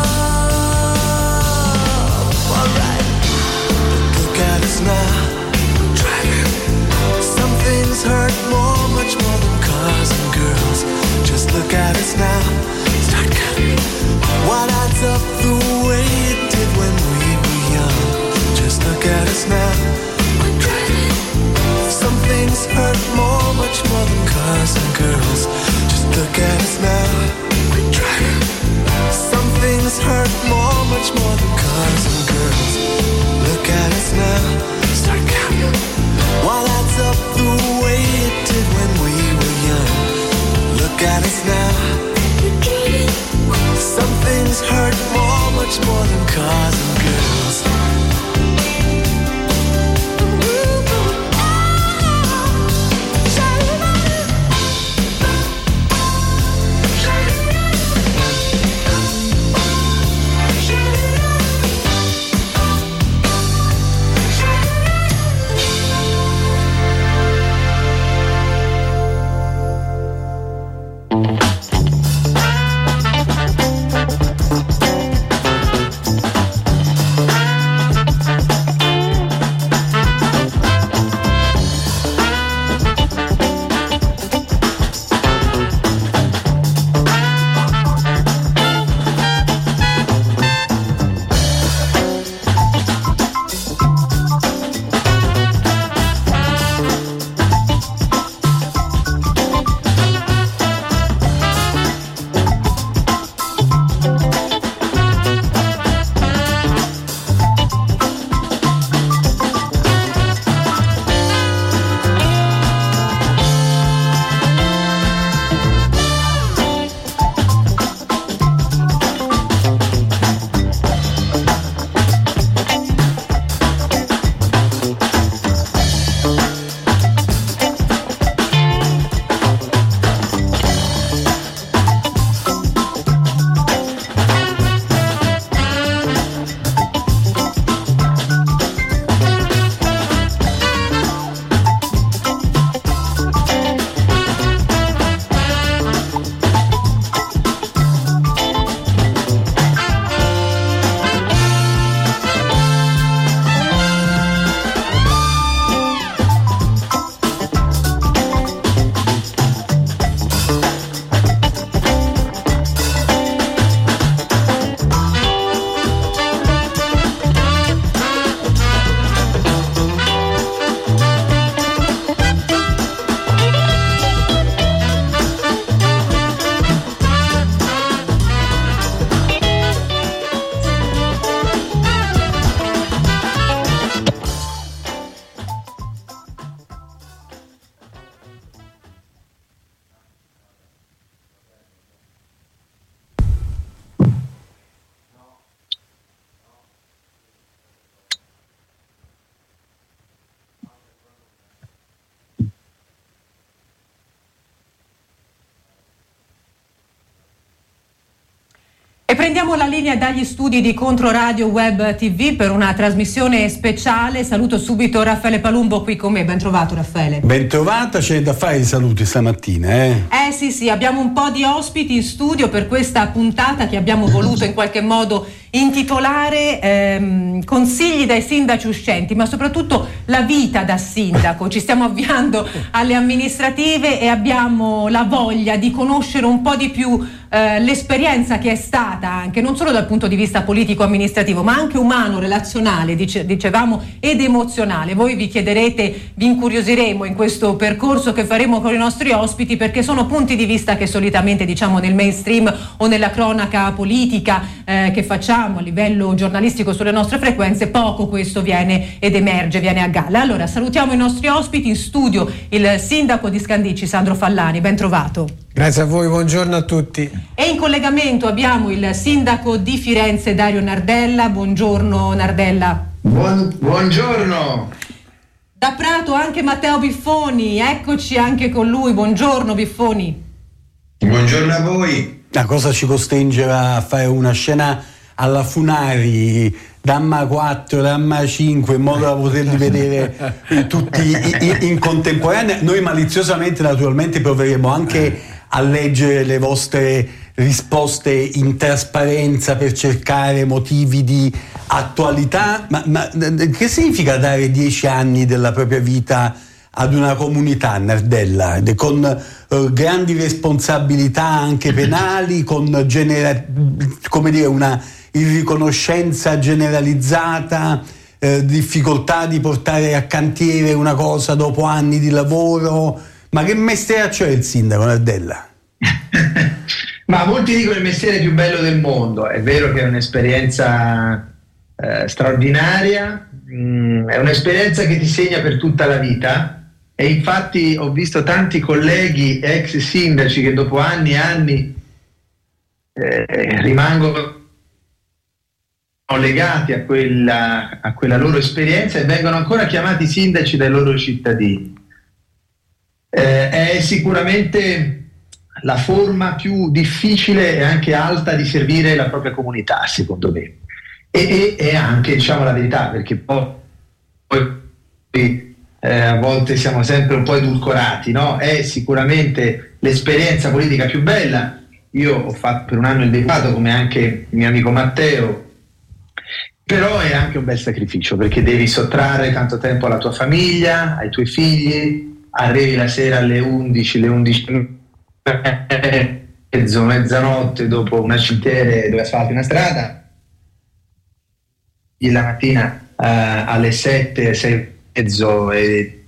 up. Alright, look at us now. Driving. Some things hurt more, much more than cars and girls. Just look at us now. Start counting. What adds up the way it did when we were young? Just look at us now. We're driving. Some things hurt more, much more than cars and girls. Look at us now. We're trying. Some things hurt more, much more than cars and girls. Look at us now. Start counting. What adds up the way it did when we were young? Look at us now. Some things hurt more, much more than cars and girls. E prendiamo la linea dagli studi di Controradio Web TV per una trasmissione speciale. Saluto subito Raffaele Palumbo qui con me. Ben trovato, Raffaele. Ben trovata, c'è da fare i saluti stamattina. Sì, abbiamo un po' di ospiti in studio per questa puntata che abbiamo voluto in qualche modo intitolare Consigli dai sindaci uscenti, ma soprattutto la vita da sindaco. Ci stiamo avviando alle amministrative e abbiamo la voglia di conoscere un po' di più l'esperienza che è stata anche non solo dal punto di vista politico amministrativo ma anche umano, relazionale, dicevamo, ed emozionale. Voi vi chiederete, vi incuriosiremo in questo percorso che faremo con i nostri ospiti, perché sono punti di vista che solitamente, diciamo, nel mainstream o nella cronaca politica che facciamo a livello giornalistico sulle nostre frequenze, poco questo viene ed emerge, viene a galla. Allora salutiamo i nostri ospiti. In studio il sindaco di Scandicci, Sandro Fallani, ben trovato. Grazie a voi, buongiorno a tutti. E in collegamento abbiamo il sindaco di Firenze, Dario Nardella. Buongiorno Nardella. Buongiorno. Da Prato anche Matteo Biffoni, eccoci anche con lui. Buongiorno Biffoni. Buongiorno a voi. La cosa ci costringeva a fare una scena alla Funari, Damma 4, Damma 5, in modo da poterli vedere tutti in contemporanea. Noi maliziosamente naturalmente proveremo anche a leggere le vostre risposte in trasparenza per cercare motivi di attualità, ma che significa dare 10 anni della propria vita ad una comunità, Nardella, con grandi responsabilità anche penali, con come dire, una irriconoscenza generalizzata, difficoltà di portare a cantiere una cosa dopo anni di lavoro? Ma che mestiere c'è il sindaco, Nardella? Ma molti dicono il mestiere più bello del mondo. È vero che è un'esperienza straordinaria, è un'esperienza che ti segna per tutta la vita, e infatti ho visto tanti colleghi ex sindaci che dopo anni e anni rimangono legati a quella loro esperienza e vengono ancora chiamati sindaci dai loro cittadini. È sicuramente la forma più difficile e anche alta di servire la propria comunità, secondo me, e anche, diciamo la verità, perché poi a volte siamo sempre un po' edulcorati, no? È sicuramente l'esperienza politica più bella. Io ho fatto per un anno il deputato, come anche il mio amico Matteo, però è anche un bel sacrificio, perché devi sottrarre tanto tempo alla tua famiglia, ai tuoi figli. Arrivi la sera alle 11, mezzanotte dopo una cintere dove asfalti una strada, e la mattina alle 7, 6 e mezzo e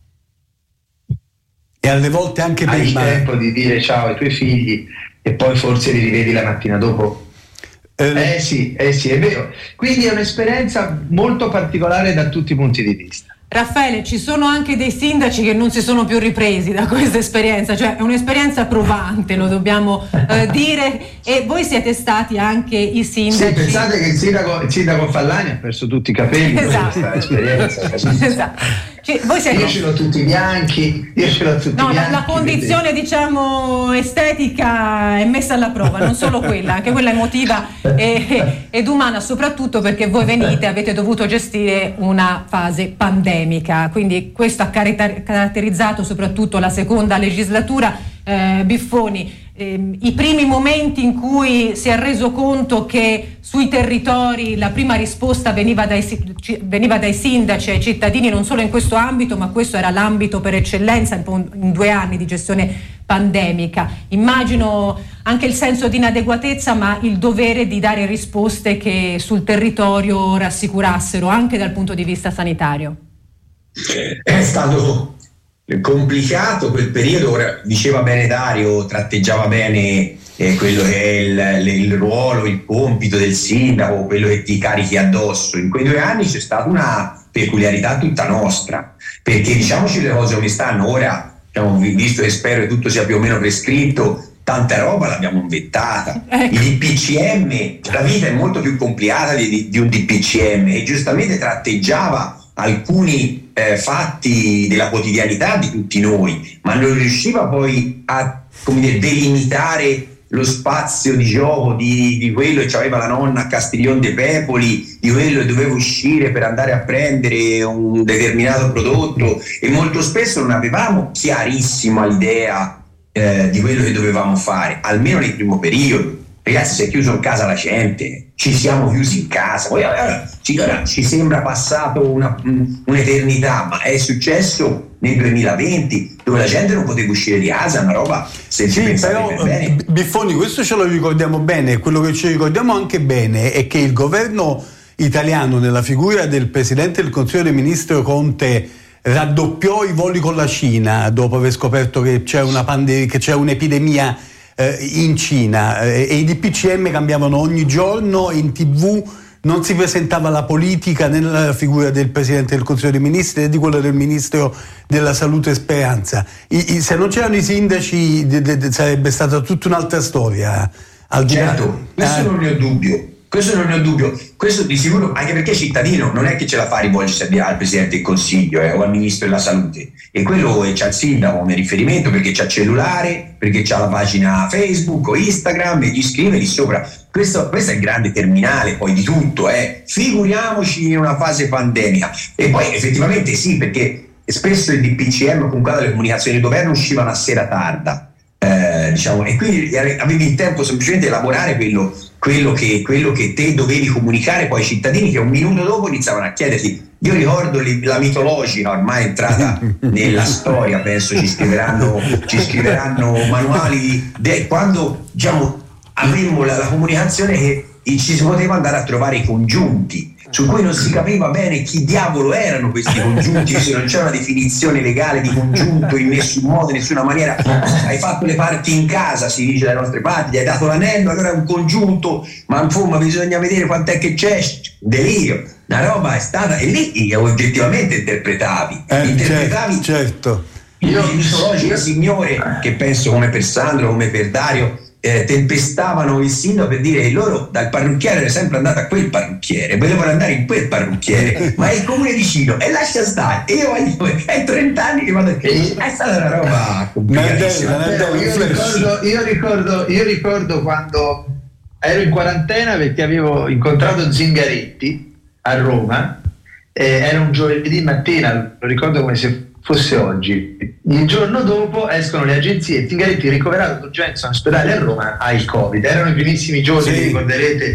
alle volte anche hai prima. Hai tempo di dire ciao ai tuoi figli e poi forse li rivedi la mattina dopo. Sì, è vero. Quindi è un'esperienza molto particolare da tutti i punti di vista. Raffaele, ci sono anche dei sindaci che non si sono più ripresi da questa esperienza, cioè è un'esperienza provante, lo dobbiamo dire, e voi siete stati anche i sindaci. Sì, pensate che il sindaco Fallani ha perso tutti i capelli, esatto, questa esperienza. Esatto. Voi siete... Io ce l'ho tutti bianchi, la condizione, diciamo, estetica è messa alla prova, non solo quella, anche quella emotiva ed umana, soprattutto perché voi avete dovuto gestire una fase pandemica, quindi questo ha caratterizzato soprattutto la seconda legislatura. Biffoni, i primi momenti in cui si è reso conto che sui territori la prima risposta veniva dai sindaci ai cittadini, non solo in questo ambito, ma questo era l'ambito per eccellenza in 2 anni di gestione pandemica. Immagino anche il senso di inadeguatezza, ma il dovere di dare risposte che sul territorio rassicurassero anche dal punto di vista sanitario. È stato complicato quel periodo. Ora, diceva bene Dario, tratteggiava bene quello che è il ruolo, il compito del sindaco, quello che ti carichi addosso. In quei 2 anni c'è stata una peculiarità tutta nostra, perché diciamoci le cose come stanno. Ora abbiamo visto che spero che tutto sia più o meno prescritto, tanta roba l'abbiamo inventata. I DPCM, la vita è molto più complicata di un DPCM, e giustamente tratteggiava alcuni fatti della quotidianità di tutti noi, ma non riusciva poi a delimitare lo spazio di gioco di quello che aveva la nonna a Castiglion dei Pepoli, di quello che doveva uscire per andare a prendere un determinato prodotto, e molto spesso non avevamo chiarissima l'idea di quello che dovevamo fare, almeno nel primo periodo. Ragazzi, si è chiuso in casa la gente, ci siamo chiusi in casa, poi ci sembra passato un'eternità, ma è successo nel 2020, dove la gente non poteva uscire di casa, una roba, se ci pensate bene. Biffoni, questo ce lo ricordiamo bene. Quello che ci ricordiamo anche bene è che il governo italiano, nella figura del Presidente del Consiglio dei Ministri Conte, raddoppiò i voli con la Cina dopo aver scoperto che c'è un'epidemia in Cina, e i DPCM cambiavano ogni giorno, in TV non si presentava la politica né nella figura del Presidente del Consiglio dei Ministri né di quello del Ministro della Salute Speranza. Se non c'erano i sindaci sarebbe stata tutta un'altra storia. Certo, questo non ne ho dubbio. Questo di sicuro, anche perché cittadino non è che ce la fa a rivolgersi al Presidente del Consiglio o al Ministro della Salute, e quello c'ha il sindaco come riferimento, perché c'ha il cellulare, perché c'ha la pagina Facebook o Instagram e gli scrive lì sopra. Questo è il grande terminale poi di tutto, figuriamoci in una fase pandemica. E poi effettivamente sì, perché spesso il DPCM, comunque le comunicazioni del governo, uscivano a sera tarda, e quindi avevi il tempo semplicemente di elaborare quello che te dovevi comunicare poi ai cittadini, che un minuto dopo iniziavano a chiederti. Io ricordo la mitologica, ormai entrata nella storia, penso ci scriveranno manuali quando avevamo la comunicazione che ci si poteva andare a trovare i congiunti, su cui non si capiva bene chi diavolo erano questi congiunti, se non c'era una definizione legale di congiunto in nessun modo, in nessuna maniera. Hai fatto le parti in casa, si dice dalle nostre parti, gli hai dato l'anello, allora è un congiunto, ma insomma bisogna vedere quant'è che c'è, delirio. La roba è stata, e lì oggettivamente interpretavi. Certo. Il mitologico signore, che penso come per Sandro, come per Dario, tempestavano il sindaco per dire che loro dal parrucchiere era sempre andato a quel parrucchiere, volevano andare in quel parrucchiere, ma è il comune vicino e lascia stare, e io è 30 anni che vado, è stata una roba complicatissima. Io ricordo quando ero in quarantena, perché avevo incontrato Zingaretti a Roma, era un giovedì mattina, lo ricordo come se fosse oggi. Il giorno dopo escono le agenzie, Zingaretti ricoverato d'urgenza in ospedale a Roma, ha il Covid. Erano i primissimi giorni, vi ricorderete,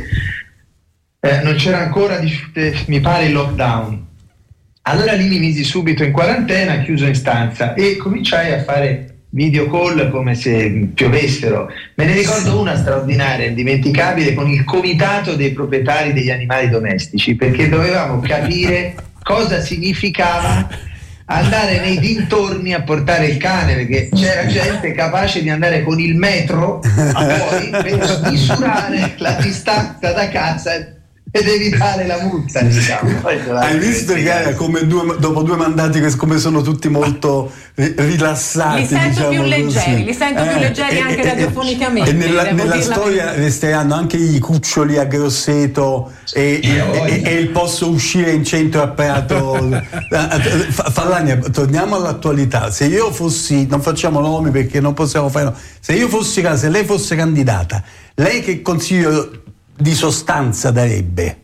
non c'era ancora mi pare il lockdown. Allora lì mi misi subito in quarantena, chiuso in stanza, e cominciai a fare video call come se piovessero. Me ne ricordo una straordinaria, indimenticabile, con il comitato dei proprietari degli animali domestici, perché dovevamo capire cosa significava andare nei dintorni a portare il cane, perché c'era gente capace di andare con il metro fuori per misurare la distanza da casa ed evitare la multa, diciamo. Hai visto che era come dopo 2 mandati, come sono tutti molto rilassati, li sento più leggeri, anche radiofonicamente. E nella storia resteranno anche i cuccioli a Grosseto e il posso uscire in centro a Prato. Fallania, torniamo all'attualità. Se io fossi, non facciamo nomi perché non possiamo fare, se io fossi, se lei fosse candidata, lei che consiglio di sostanza darebbe?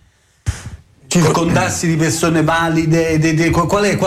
Circondarsi di persone valide, qual è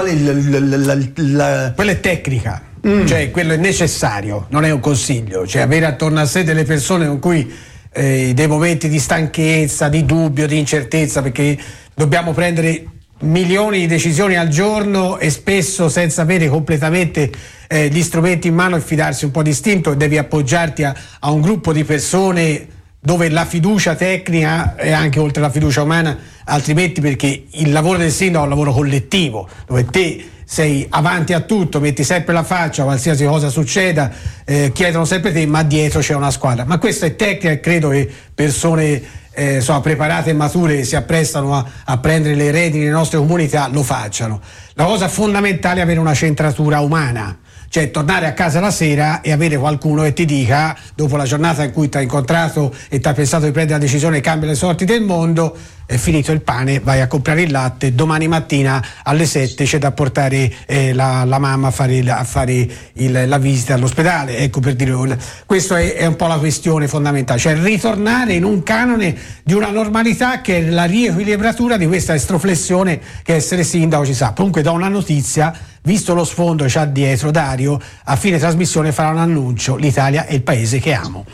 quella è tecnica, cioè quello è necessario, non è un consiglio, cioè avere attorno a sé delle persone con cui dei momenti di stanchezza, di dubbio, di incertezza, perché dobbiamo prendere milioni di decisioni al giorno e spesso senza avere completamente gli strumenti in mano e fidarsi un po' d'istinto, e devi appoggiarti a un gruppo di persone dove la fiducia tecnica è anche oltre la fiducia umana, altrimenti, perché il lavoro del sindaco è un lavoro collettivo, dove te sei avanti a tutto, metti sempre la faccia, qualsiasi cosa succeda, chiedono sempre te, ma dietro c'è una squadra. Ma questa è tecnica, e credo che persone preparate e mature che si apprestano a prendere le redini delle nostre comunità lo facciano. La cosa fondamentale è avere una centratura umana, cioè tornare a casa la sera e avere qualcuno che ti dica, dopo la giornata in cui ti ha incontrato e ti ha pensato di prendere la decisione che cambia le sorti del mondo: è finito il pane, vai a comprare il latte, domani mattina alle 7 c'è da portare la mamma a fare la visita all'ospedale. Ecco, per dire, questa è un po' la questione fondamentale, cioè ritornare in un canone di una normalità che è la riequilibratura di questa estroflessione che essere sindaco ci sa. Comunque do una notizia, visto lo sfondo c'ha dietro Dario, a fine trasmissione farà un annuncio: l'Italia è il paese che amo.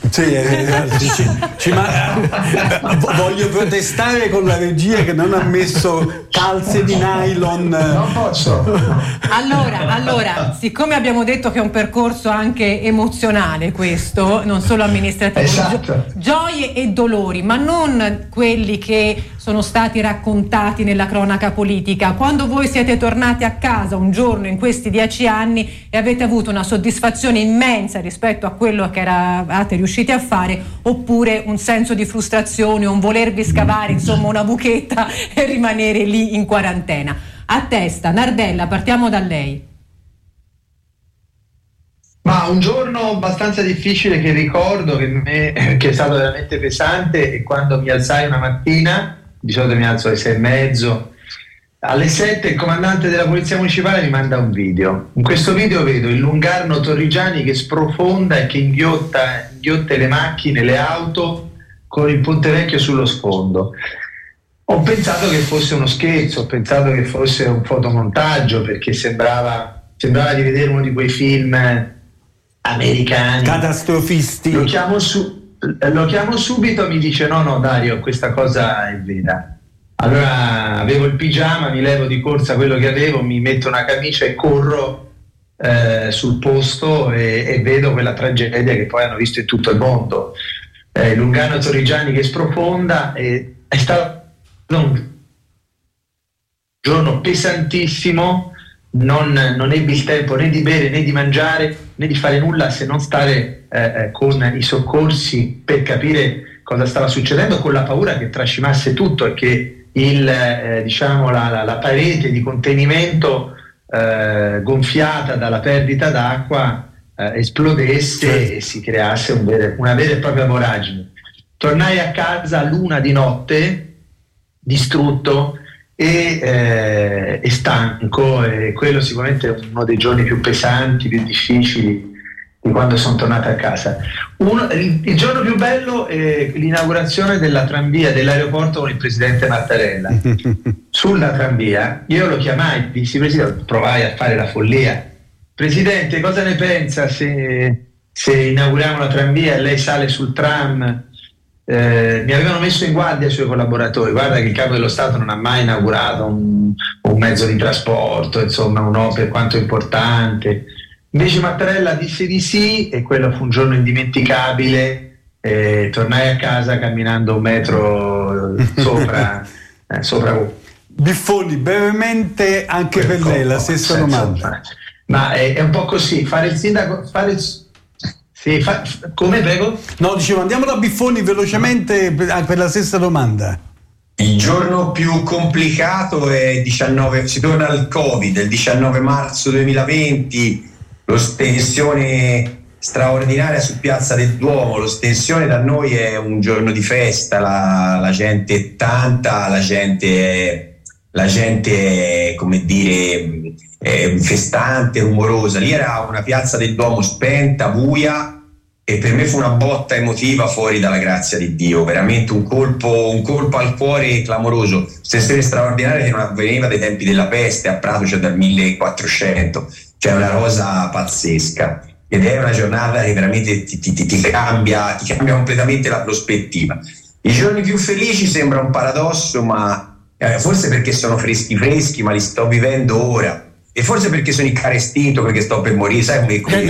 Voglio protestare con la regia che non ha messo calze di nylon. Non posso. Allora, siccome abbiamo detto che è un percorso anche emozionale questo, non solo amministrativo, esatto. Gioie e dolori, ma non quelli che sono stati raccontati nella cronaca politica. Quando voi siete tornati a casa un giorno in questi 10 anni e avete avuto una soddisfazione immensa rispetto a quello che eravate riusciti a fare, oppure un senso di frustrazione, un volervi scavare insomma una buchetta e rimanere lì in quarantena. A testa, Nardella, partiamo da lei. Ma un giorno abbastanza difficile che ricordo, che è stato veramente pesante, è quando mi alzai una mattina, di solito mi alzo alle 6:30, alle 7 il comandante della polizia municipale mi manda un video. In questo video vedo il Lungarno Torrigiani che sprofonda e che inghiotta le macchine, le auto, con il Ponte Vecchio sullo sfondo. Ho pensato che fosse uno scherzo, ho pensato che fosse un fotomontaggio, perché sembrava di vedere uno di quei film americani catastrofisti. Lo chiamo subito, mi dice no Dario, questa cosa è vera. Allora avevo il pigiama, mi levo di corsa quello che avevo, mi metto una camicia e corro sul posto e vedo quella tragedia che poi hanno visto in tutto il mondo. Lungarno Torrigiani che sprofonda, è stato un giorno pesantissimo. Non ebbi il tempo né di bere né di mangiare né di fare nulla se non stare con i soccorsi per capire cosa stava succedendo, con la paura che trascimasse tutto e che la parete di contenimento gonfiata dalla perdita d'acqua esplodesse e si creasse una vera e propria voragine. Tornai a casa all'1 di notte, distrutto e stanco, e quello sicuramente è uno dei giorni più pesanti, più difficili di quando sono tornato a casa. Il giorno più bello è l'inaugurazione della tranvia dell'aeroporto con il presidente Mattarella. Sulla tranvia io lo chiamai, dissi presidente, provai a fare la follia: presidente, cosa ne pensa se inauguriamo la tranvia e lei sale sul tram? Mi avevano messo in guardia i suoi collaboratori: guarda che il capo dello Stato non ha mai inaugurato un mezzo di trasporto, insomma un'opera quanto importante. Invece Mattarella disse di sì, e quello fu un giorno indimenticabile. Tornai a casa camminando 1 metro sopra. Biffoni, brevemente anche per lei la stessa domanda. Ma è un po' così, fare il sindaco, come, prego? No, dicevo, andiamo da Biffoni velocemente per la stessa domanda. Il giorno più complicato è si torna al Covid, il 19 marzo 2020, l'ostensione straordinaria su Piazza del Duomo. L'ostensione da noi è un giorno di festa, la gente è tanta, la gente è, come dire, festante, rumorosa. Lì era una Piazza del Duomo spenta, buia, e per me fu una botta emotiva fuori dalla grazia di Dio, veramente un colpo al cuore clamoroso. Ostensione straordinaria che non avveniva dai tempi della peste, a Prato c'è dal 1400, cioè una cosa pazzesca, ed è una giornata che veramente ti cambia completamente la prospettiva. I giorni più felici sembra un paradosso, ma forse perché sono freschi, ma li sto vivendo ora, e forse perché sono in carestinto, perché sto per morire, sai come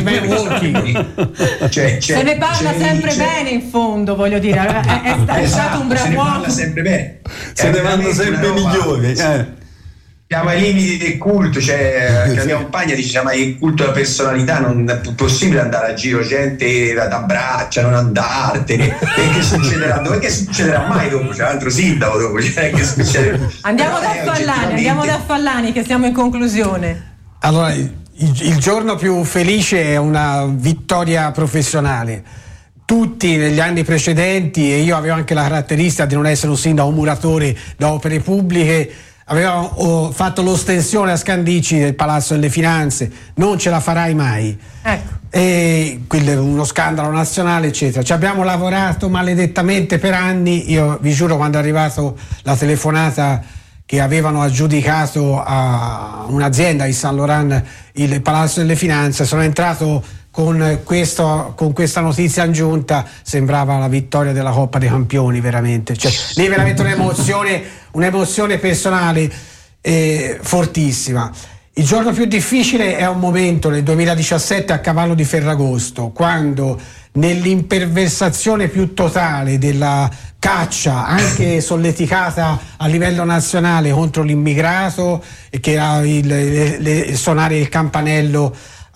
se ne parla sempre bene, in fondo, voglio dire, è stato un bravo se ne uomo. parla sempre bene, se ne vanno sempre migliori. Siamo ai limiti del culto, cioè la mia compagna dice ma il culto della personalità, non è possibile andare a giro gente ad abbraccia, non andartene, e che succederà? Che succederà mai dopo? C'è un altro sindaco dopo, che succederà? Andiamo da Fallani che siamo in conclusione. Allora, il giorno più felice è una vittoria professionale. tutti negli anni precedenti, e io avevo anche la caratteristica di non essere un sindaco muratore da opere pubbliche, avevamo fatto l'ostensione a Scandicci del Palazzo delle Finanze, non ce la farai mai. Ecco. E quello è uno scandalo nazionale, eccetera. Ci abbiamo lavorato maledettamente per anni. Io vi giuro, quando è arrivato la telefonata che avevano aggiudicato a un'azienda di Saint Laurent il Palazzo delle Finanze, sono entrato con questa notizia in giunta, sembrava la vittoria della Coppa dei Campioni, veramente. Cioè, lì veramente un'emozione personale fortissima. Il giorno più difficile è un momento nel 2017 a cavallo di Ferragosto, quando nell'imperversazione più totale della caccia, anche solleticata a livello nazionale, contro l'immigrato, che era suonare il campanello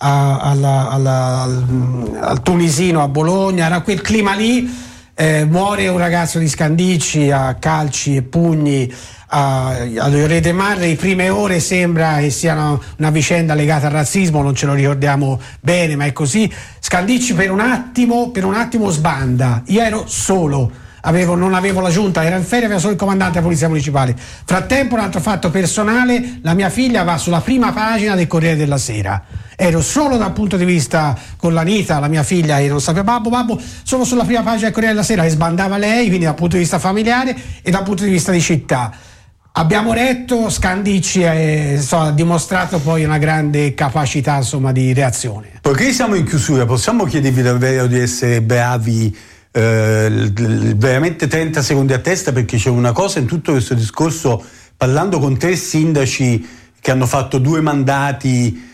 al tunisino a Bologna, era quel clima lì, muore un ragazzo di Scandicci a calci e pugni alle Re de Marre. Le prime ore sembra che sia una vicenda legata al razzismo, non ce lo ricordiamo bene, ma è così. Scandicci per un attimo sbanda, io ero solo, non avevo la giunta, era in ferie, avevo solo il comandante della polizia municipale. Frattempo, un altro fatto personale: la mia figlia va sulla prima pagina del Corriere della Sera. Ero solo dal punto di vista, con l'Anita, la mia figlia, e non sapeva babbo, solo sulla prima pagina del Corriere della Sera, e sbandava lei, quindi dal punto di vista familiare e dal punto di vista di città. Abbiamo retto, Scandicci ha dimostrato poi una grande capacità, insomma, di reazione. Poiché siamo in chiusura, possiamo chiedervi davvero di essere bravi, veramente 30 secondi a testa, perché c'è una cosa in tutto questo discorso, parlando con 3 sindaci che hanno fatto 2 mandati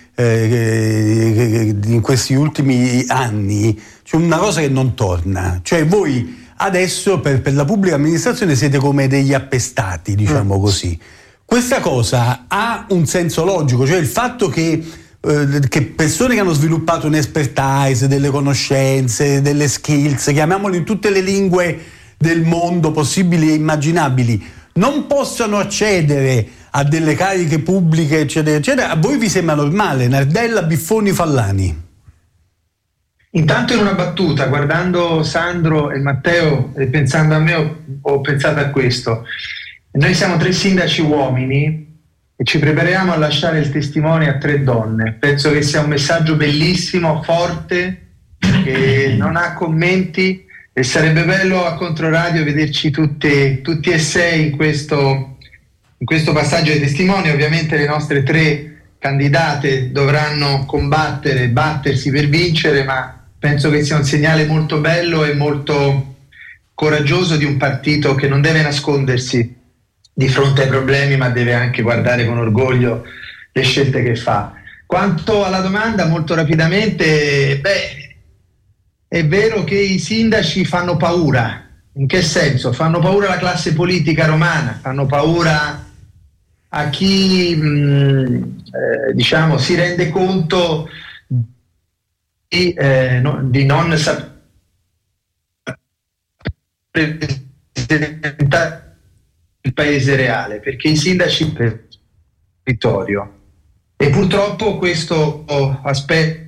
in questi ultimi anni, c'è una cosa che non torna, cioè voi adesso per la pubblica amministrazione siete come degli appestati, diciamo così. Questa cosa ha un senso logico, cioè il fatto che persone che hanno sviluppato un'expertise, delle conoscenze, delle skills, chiamiamole in tutte le lingue del mondo possibili e immaginabili, non possano accedere a delle cariche pubbliche, eccetera, eccetera, a voi vi sembra normale? Nardella, Biffoni, Fallani? Intanto, in una battuta, guardando Sandro e Matteo e pensando a me, ho pensato a questo. Noi siamo 3 sindaci uomini e ci prepariamo a lasciare il testimone a 3 donne. Penso che sia un messaggio bellissimo, forte, che non ha commenti, e sarebbe bello a Controradio vederci tutti e 6 in questo passaggio di testimoni. Ovviamente le nostre 3 candidate dovranno battersi per vincere, ma penso che sia un segnale molto bello e molto coraggioso di un partito che non deve nascondersi di fronte ai problemi, ma deve anche guardare con orgoglio le scelte che fa. Quanto alla domanda, molto rapidamente, è vero che i sindaci fanno paura. In che senso? Fanno paura alla classe politica romana, fanno paura a chi si rende conto di non rappresentare il paese reale, perché i sindaci per territorio, e purtroppo questo aspetto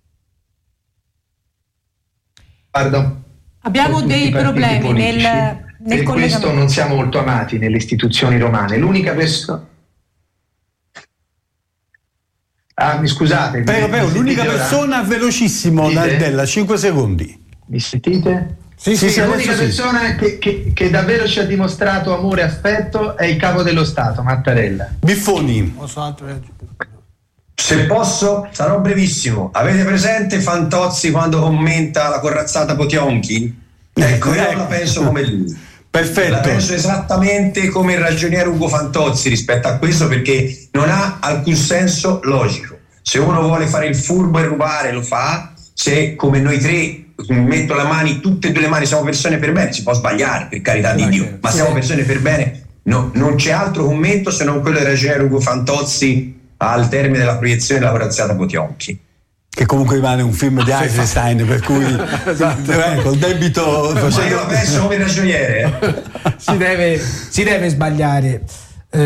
abbiamo dei problemi nel per questo non siamo molto amati nelle istituzioni romane. L'unica persona mi scusate, l'unica persona, velocissimo, Nardella, 5 secondi. Mi sentite? Sì, l'unica persona che davvero ci ha dimostrato amore e affetto è il capo dello Stato, Mattarella. Biffoni. Se posso, sarò brevissimo. Avete presente Fantozzi quando commenta la corazzata Potionchi? Ecco, io la penso come lui. Perfetto. La penso esattamente come il ragioniere Ugo Fantozzi rispetto a questo, perché non ha alcun senso logico. Se uno vuole fare il furbo e rubare, lo fa. Se, come noi 3, metto le mani, tutte e 2 le mani, siamo persone per bene, si può sbagliare, per carità di Dio, ma siamo persone per bene. No, non c'è altro commento se non quello del ragioniere Ugo Fantozzi al termine della proiezione della corazzata Potionchi, che comunque rimane un film di Eisenstein, per cui col debito ma io la penso come ragioniere. Si deve sbagliare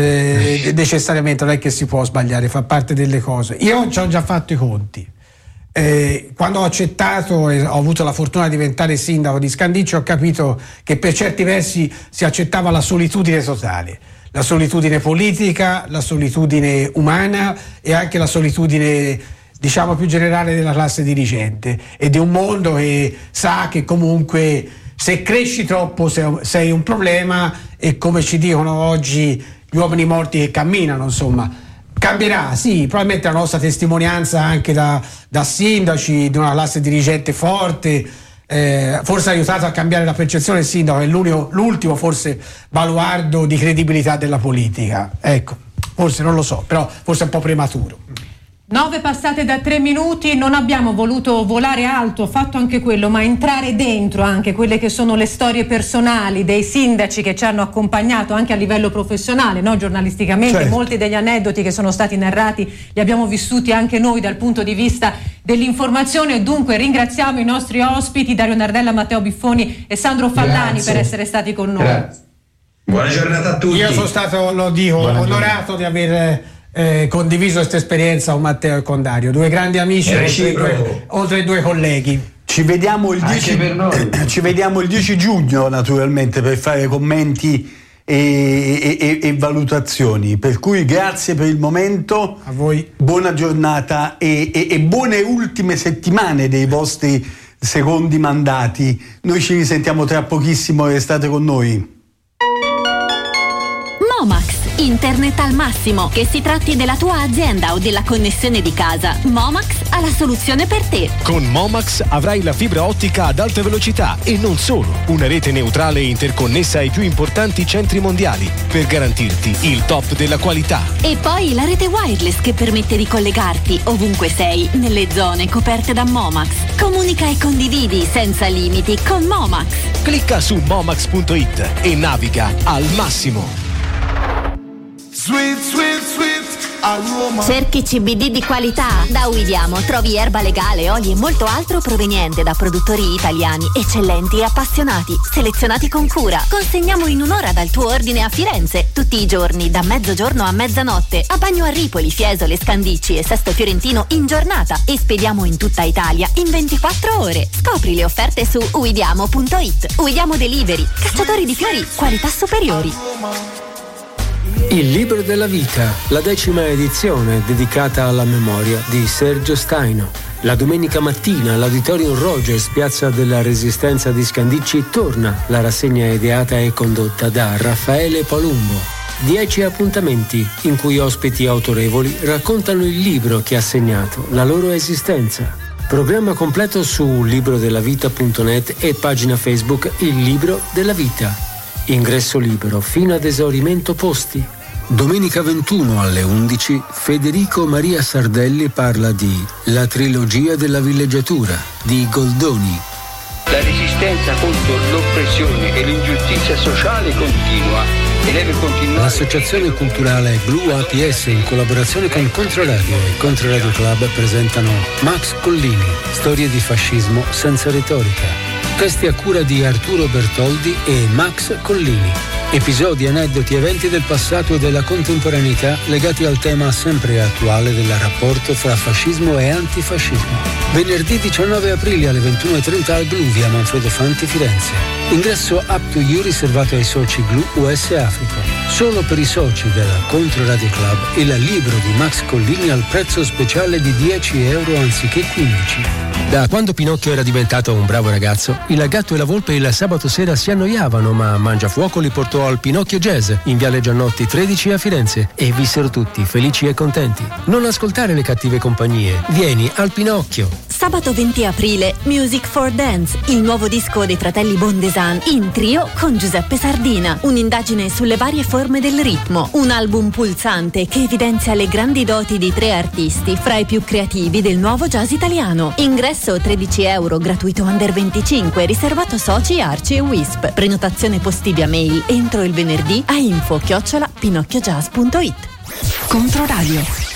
necessariamente, non è che si può sbagliare, fa parte delle cose. Io ci ho già fatto i conti. quando ho accettato e ho avuto la fortuna di diventare sindaco di Scandicci, ho capito che per certi versi si accettava la solitudine totale, la solitudine politica, la solitudine umana e anche la solitudine, diciamo, più generale della classe dirigente e di un mondo che sa che comunque se cresci troppo sei un problema, e come ci dicono oggi gli uomini morti che camminano, insomma. Cambierà, sì, probabilmente la nostra testimonianza anche da sindaci di una classe dirigente forte, forse ha aiutato a cambiare la percezione del sindaco, è l'ultimo forse baluardo di credibilità della politica. Ecco, forse non lo so, però forse è un po' prematuro. 9 passate da 3 minuti, non abbiamo voluto volare alto, ho fatto anche quello, ma entrare dentro anche quelle che sono le storie personali dei sindaci che ci hanno accompagnato anche a livello professionale, no? Giornalisticamente. Certo. Molti degli aneddoti che sono stati narrati li abbiamo vissuti anche noi dal punto di vista dell'informazione. Dunque ringraziamo i nostri ospiti Dario Nardella, Matteo Biffoni e Sandro Fallani. Grazie per essere stati con noi. Grazie. Buona giornata a tutti. Io sono stato, lo dico, onorato di aver condiviso questa esperienza con Matteo e con Dario, due grandi amici, oltre ai due colleghi. Ci vediamo il 10 giugno naturalmente per fare commenti e valutazioni, per cui grazie per il momento, a voi buona giornata e buone ultime settimane dei vostri secondi mandati. Noi ci risentiamo tra pochissimo, restate con noi. Momax, internet al massimo. Che si tratti della tua azienda o della connessione di casa, Momax ha la soluzione per te. Con Momax avrai la fibra ottica ad alta velocità e non solo, una rete neutrale e interconnessa ai più importanti centri mondiali per garantirti il top della qualità. E poi la rete wireless che permette di collegarti ovunque sei, nelle zone coperte da Momax. Comunica e condividi senza limiti con Momax. Clicca su momax.it e naviga al massimo. Sweet, sweet, sweet aroma. Cerchi CBD di qualità? Da Uidiamo trovi erba legale, oli e molto altro proveniente da produttori italiani, eccellenti e appassionati, selezionati con cura. Consegniamo in un'ora dal tuo ordine a Firenze, tutti i giorni, da mezzogiorno a mezzanotte. A Bagno a Ripoli, Fiesole, Scandicci e Sesto Fiorentino in giornata. E spediamo in tutta Italia in 24 ore. Scopri le offerte su uidiamo.it. Uidiamo Delivery, cacciatori di fiori, qualità superiori. Il libro della vita, la 10ª edizione dedicata alla memoria di Sergio Staino. La domenica mattina all'Auditorium Rogers, Piazza della Resistenza di Scandicci, torna la rassegna ideata e condotta da Raffaele Palumbo. 10 appuntamenti in cui ospiti autorevoli raccontano il libro che ha segnato la loro esistenza. Programma completo su librodellavita.net e pagina Facebook Il Libro della Vita. Ingresso libero fino ad esaurimento posti. Domenica 21 alle 11 Federico Maria Sardelli parla di La trilogia della villeggiatura di Goldoni. La resistenza contro l'oppressione e l'ingiustizia sociale continua e deve continuare. L'associazione culturale Blu APS in collaborazione con Controradio e Controradio Club presentano Max Collini, storie di fascismo senza retorica. Testi a cura di Arturo Bertoldi e Max Collini. Episodi, aneddoti, eventi del passato e della contemporaneità legati al tema sempre attuale del rapporto fra fascismo e antifascismo. Venerdì 19 aprile alle 21:30 al Glu, via Manfredo Fanti, Firenze. Ingresso up to you riservato ai soci Glu US Africa. Solo per i soci del Controradio Club il libro di Max Collini al prezzo speciale di 10 euro anziché 15. Da quando Pinocchio era diventato un bravo ragazzo, il gatto e la volpe il sabato sera si annoiavano, ma Mangiafuoco li portò al Pinocchio Jazz in Viale Giannotti 13 a Firenze e vissero tutti felici e contenti. Non ascoltare le cattive compagnie, vieni al Pinocchio. Sabato 20 aprile, Music for Dance, il nuovo disco dei fratelli Bondesan in trio con Giuseppe Sardina. Un'indagine sulle varie forme del ritmo, un album pulsante che evidenzia le grandi doti di 3 artisti fra i più creativi del nuovo jazz italiano. Ingresso 13 euro, gratuito under 25, riservato soci, Arci e Wisp. Prenotazione posti via mail entro il venerdì a info@pinocchiojazz.it. Controradio.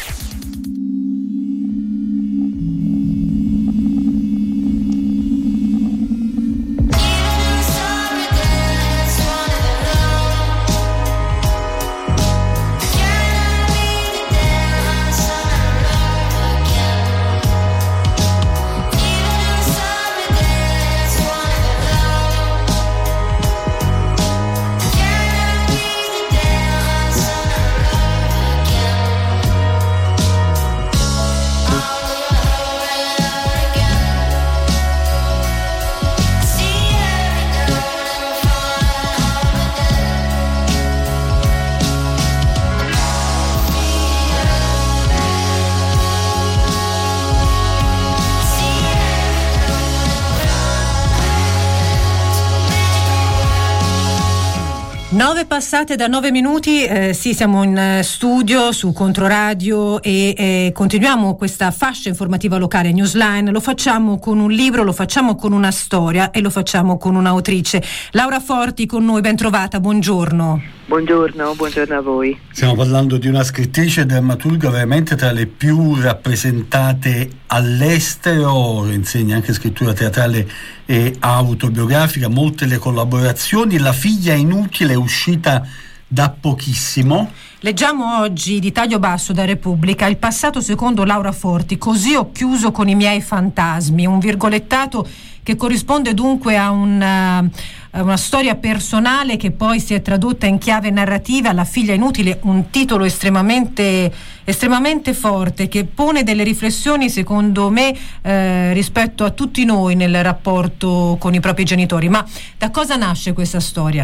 9 passate da 9 minuti, sì, siamo in studio su Controradio e continuiamo questa fascia informativa locale Newsline. Lo facciamo con un libro, lo facciamo con una storia e lo facciamo con un'autrice. Laura Forti con noi, ben trovata, buongiorno. Buongiorno a voi. Stiamo parlando di una scrittrice e drammaturga veramente tra le più rappresentate all'estero, insegna anche scrittura teatrale e autobiografica, molte le collaborazioni. La figlia inutile è uscita da pochissimo. Leggiamo oggi di taglio basso da Repubblica: il passato secondo Laura Forti, così ho chiuso con i miei fantasmi, un virgolettato che corrisponde dunque a una storia personale che poi si è tradotta in chiave narrativa. La figlia inutile, un titolo estremamente forte che pone delle riflessioni secondo me rispetto a tutti noi nel rapporto con i propri genitori. Ma da cosa nasce questa storia?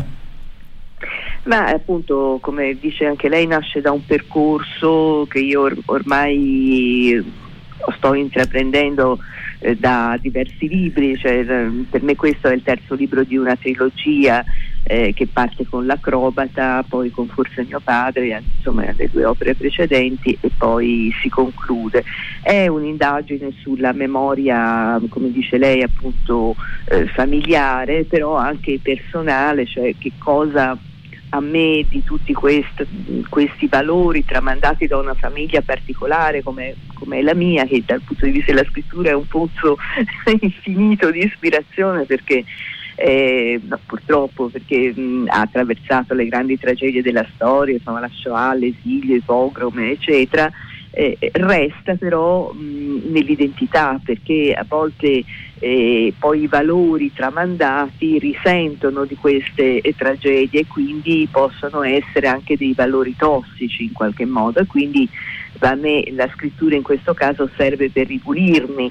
Ma appunto, come dice anche lei, nasce da un percorso che io ormai sto intraprendendo da diversi libri, cioè, per me questo è il terzo libro di una trilogia che parte con L'acrobata, poi con Forse mio padre, insomma le due opere precedenti, e poi si conclude. È un'indagine sulla memoria, come dice lei, appunto familiare, però anche personale, cioè che cosa a me di tutti questi valori tramandati da una famiglia particolare come è la mia, che dal punto di vista della scrittura è un pozzo infinito di ispirazione, perché purtroppo perché ha attraversato le grandi tragedie della storia, insomma la Shoah, l'esilio, i pogrom, eccetera. Resta però nell'identità, perché a volte poi i valori tramandati risentono di queste tragedie e quindi possono essere anche dei valori tossici in qualche modo, e quindi a me la scrittura in questo caso serve per ripulirmi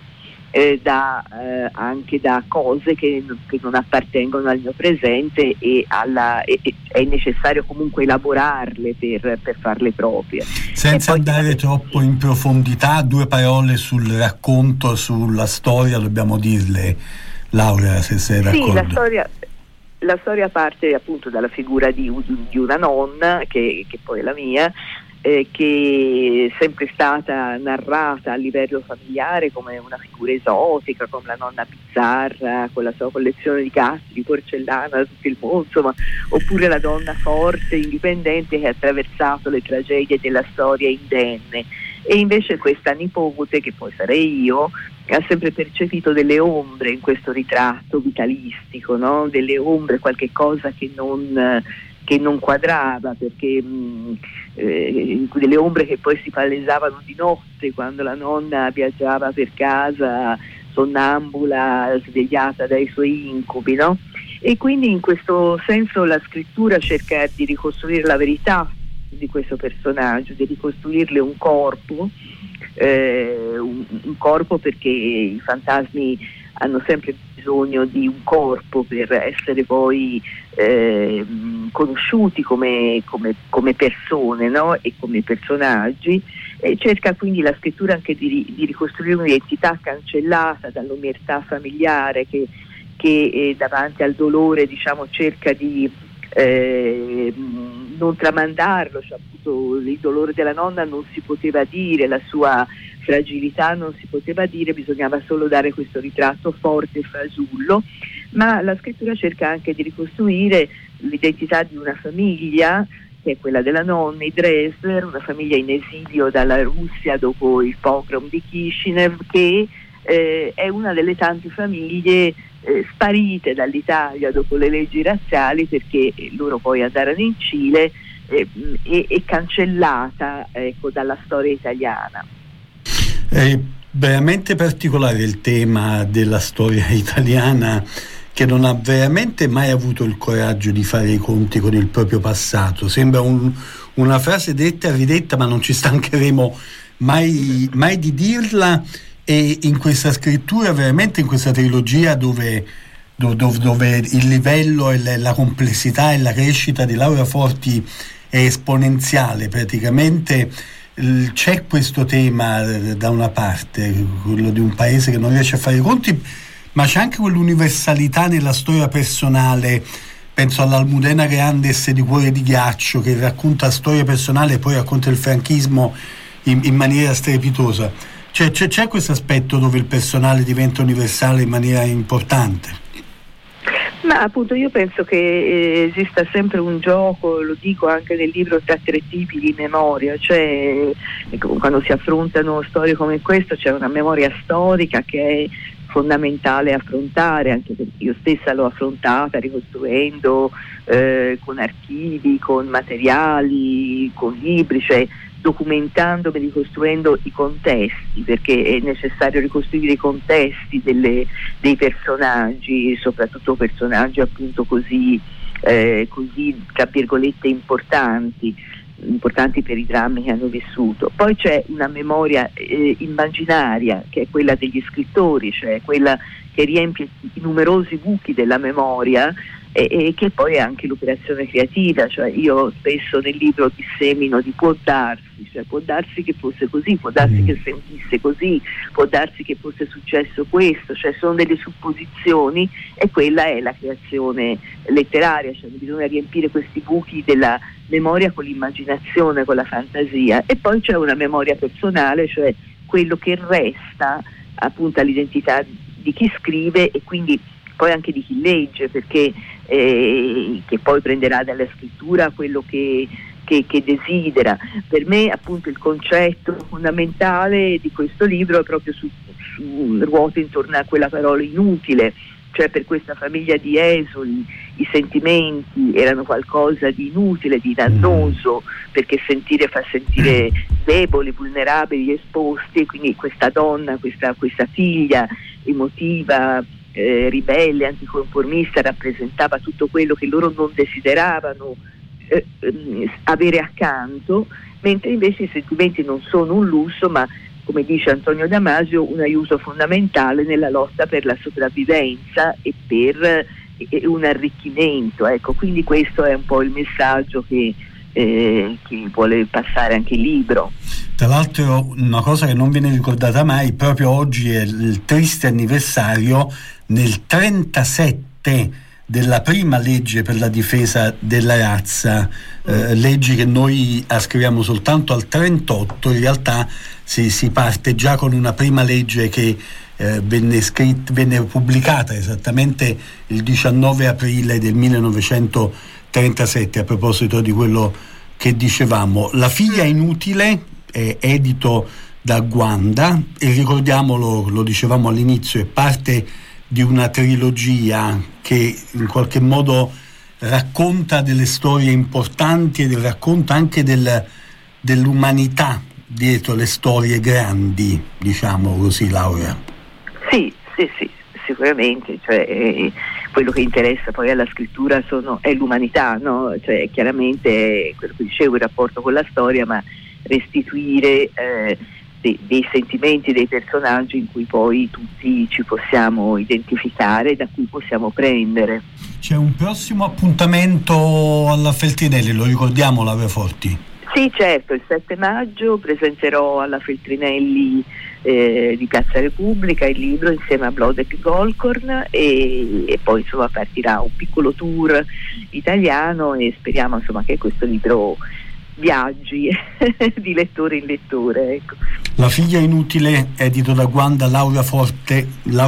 anche da cose che non appartengono al mio presente, e è necessario comunque elaborarle per farle proprie. Senza andare troppo in profondità, 2 parole sul racconto, sulla storia dobbiamo dirle, Laura, se sei d'accordo. Sì, la storia parte appunto dalla figura di una nonna che poi è la mia, che è sempre stata narrata a livello familiare come una figura esotica, come la nonna bizzarra con la sua collezione di gatti, di porcellana da tutto il mondo, insomma, oppure la donna forte, indipendente, che ha attraversato le tragedie della storia indenne. E invece questa nipote, che poi sarei io, ha sempre percepito delle ombre in questo ritratto vitalistico, no? Delle ombre, qualche cosa che non quadrava, perché delle ombre che poi si palesavano di notte quando la nonna viaggiava per casa sonnambula, svegliata dai suoi incubi, no? E quindi in questo senso la scrittura cerca di ricostruire la verità di questo personaggio, di ricostruirle un corpo, perché i fantasmi hanno sempre bisogno di un corpo per essere poi conosciuti come persone, no? E come personaggi. Cerca quindi la scrittura anche di ricostruire un'identità cancellata dall'omertà familiare che davanti al dolore, diciamo, cerca di non tramandarlo, cioè appunto il dolore della nonna non si poteva dire, la sua fragilità non si poteva dire, bisognava solo dare questo ritratto forte e fasullo. Ma la scrittura cerca anche di ricostruire l'identità di una famiglia, che è quella della nonna, i Dresler, una famiglia in esilio dalla Russia dopo il pogrom di Kishinev, che è una delle tante famiglie sparite dall'Italia dopo le leggi razziali, perché loro poi andarono in Cile, e cancellata, ecco, dalla storia italiana. È veramente particolare il tema della storia italiana, che non ha veramente mai avuto il coraggio di fare i conti con il proprio passato. Sembra una frase detta e ridetta, ma non ci stancheremo mai di dirla. E in questa scrittura, veramente in questa trilogia dove il livello e la complessità e la crescita di Laura Forti è esponenziale, praticamente c'è questo tema da una parte, quello di un paese che non riesce a fare i conti, ma c'è anche quell'universalità nella storia personale penso all'Almudena Grandes di Cuore di Ghiaccio, che racconta storie personali e poi racconta il franchismo in maniera strepitosa. C'è questo aspetto dove il personale diventa universale in maniera importante? Ma appunto io penso che esista sempre un gioco, lo dico anche nel libro, tra tre tipi di memoria, cioè quando si affrontano storie come questo c'è una memoria storica che è fondamentale affrontare, anche perché io stessa l'ho affrontata ricostruendo con archivi, con materiali, con libri, cioè documentandomi, ricostruendo i contesti, perché è necessario ricostruire i contesti dei personaggi, soprattutto personaggi appunto così tra virgolette importanti per i drammi che hanno vissuto. Poi c'è una memoria immaginaria, che è quella degli scrittori, cioè quella che riempie i numerosi buchi della memoria, e che poi è anche l'operazione creativa, cioè io spesso nel libro dissemino di può darsi che fosse così, può darsi che sentisse così, può darsi che fosse successo questo, cioè sono delle supposizioni, e quella è la creazione letteraria, cioè bisogna riempire questi buchi della memoria con l'immaginazione, con la fantasia. E poi c'è una memoria personale, cioè quello che resta appunto all'identità di chi scrive e quindi poi anche di chi legge, perché che poi prenderà dalla scrittura quello che desidera. Per me appunto il concetto fondamentale di questo libro è proprio ruota intorno a quella parola inutile, cioè per questa famiglia di esuli i sentimenti erano qualcosa di inutile, di dannoso, perché sentire fa sentire deboli, vulnerabili, esposti, e quindi questa donna, questa figlia emotiva, ribelle, anticonformista, rappresentava tutto quello che loro non desideravano avere accanto, mentre invece i sentimenti non sono un lusso, ma, come dice Antonio Damasio, un aiuto fondamentale nella lotta per la sopravvivenza e per un arricchimento. Ecco, quindi questo è un po' il messaggio che vuole passare anche il libro. Tra l'altro una cosa che non viene ricordata mai, proprio oggi è il triste anniversario nel 37 della prima legge per la difesa della razza, leggi che noi ascriviamo soltanto al 38, in realtà si parte già con una prima legge che venne pubblicata esattamente il 19 aprile del 1937, a proposito di quello che dicevamo. La figlia inutile è edito da Guanda e ricordiamolo, lo dicevamo all'inizio, è parte di una trilogia che in qualche modo racconta delle storie importanti e racconta anche dell'umanità dietro le storie grandi, diciamo così, Laura. Sì, sicuramente, cioè quello che interessa poi alla scrittura è l'umanità, no? Cioè chiaramente quello che dicevo, il rapporto con la storia, ma restituire dei sentimenti dei personaggi in cui poi tutti ci possiamo identificare, da cui possiamo prendere. C'è un prossimo appuntamento alla Feltrinelli, lo ricordiamo, Laura Forti? Sì, certo, il 7 maggio presenterò alla Feltrinelli di Piazza Repubblica il libro insieme a Blodek Golkorn e poi insomma partirà un piccolo tour italiano e speriamo insomma che questo libro viaggi di lettore in lettore, ecco. La figlia inutile, edito da Guanda. Laura Forti,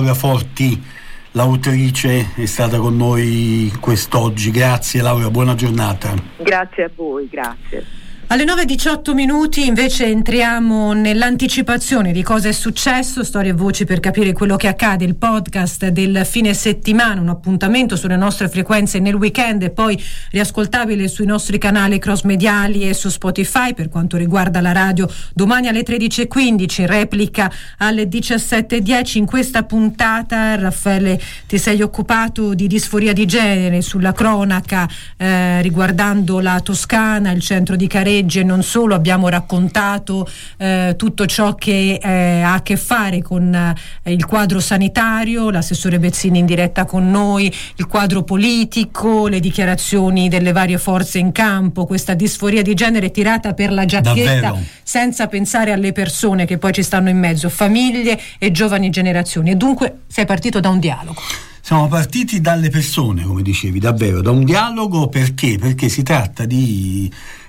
l'autrice, è stata con noi quest'oggi. Grazie Laura, buona giornata. Grazie a voi, grazie. Alle 9:18 invece entriamo nell'anticipazione di cosa è successo, storie e voci per capire quello che accade, il podcast del fine settimana, un appuntamento sulle nostre frequenze nel weekend e poi riascoltabile sui nostri canali cross-mediali e su Spotify. Per quanto riguarda la radio, domani alle 13:15, replica alle 17:10. In questa puntata, Raffaele, ti sei occupato di disforia di genere, sulla cronaca riguardando la Toscana, il centro di Careggi e non solo. Abbiamo raccontato tutto ciò che ha a che fare con il quadro sanitario, l'assessore Bezzini in diretta con noi, il quadro politico, le dichiarazioni delle varie forze in campo, questa disforia di genere tirata per la giacchetta. Davvero? Senza pensare alle persone che poi ci stanno in mezzo, famiglie e giovani generazioni, e dunque sei partito da un dialogo. Siamo partiti dalle persone, come dicevi, davvero, da un dialogo, perché si tratta di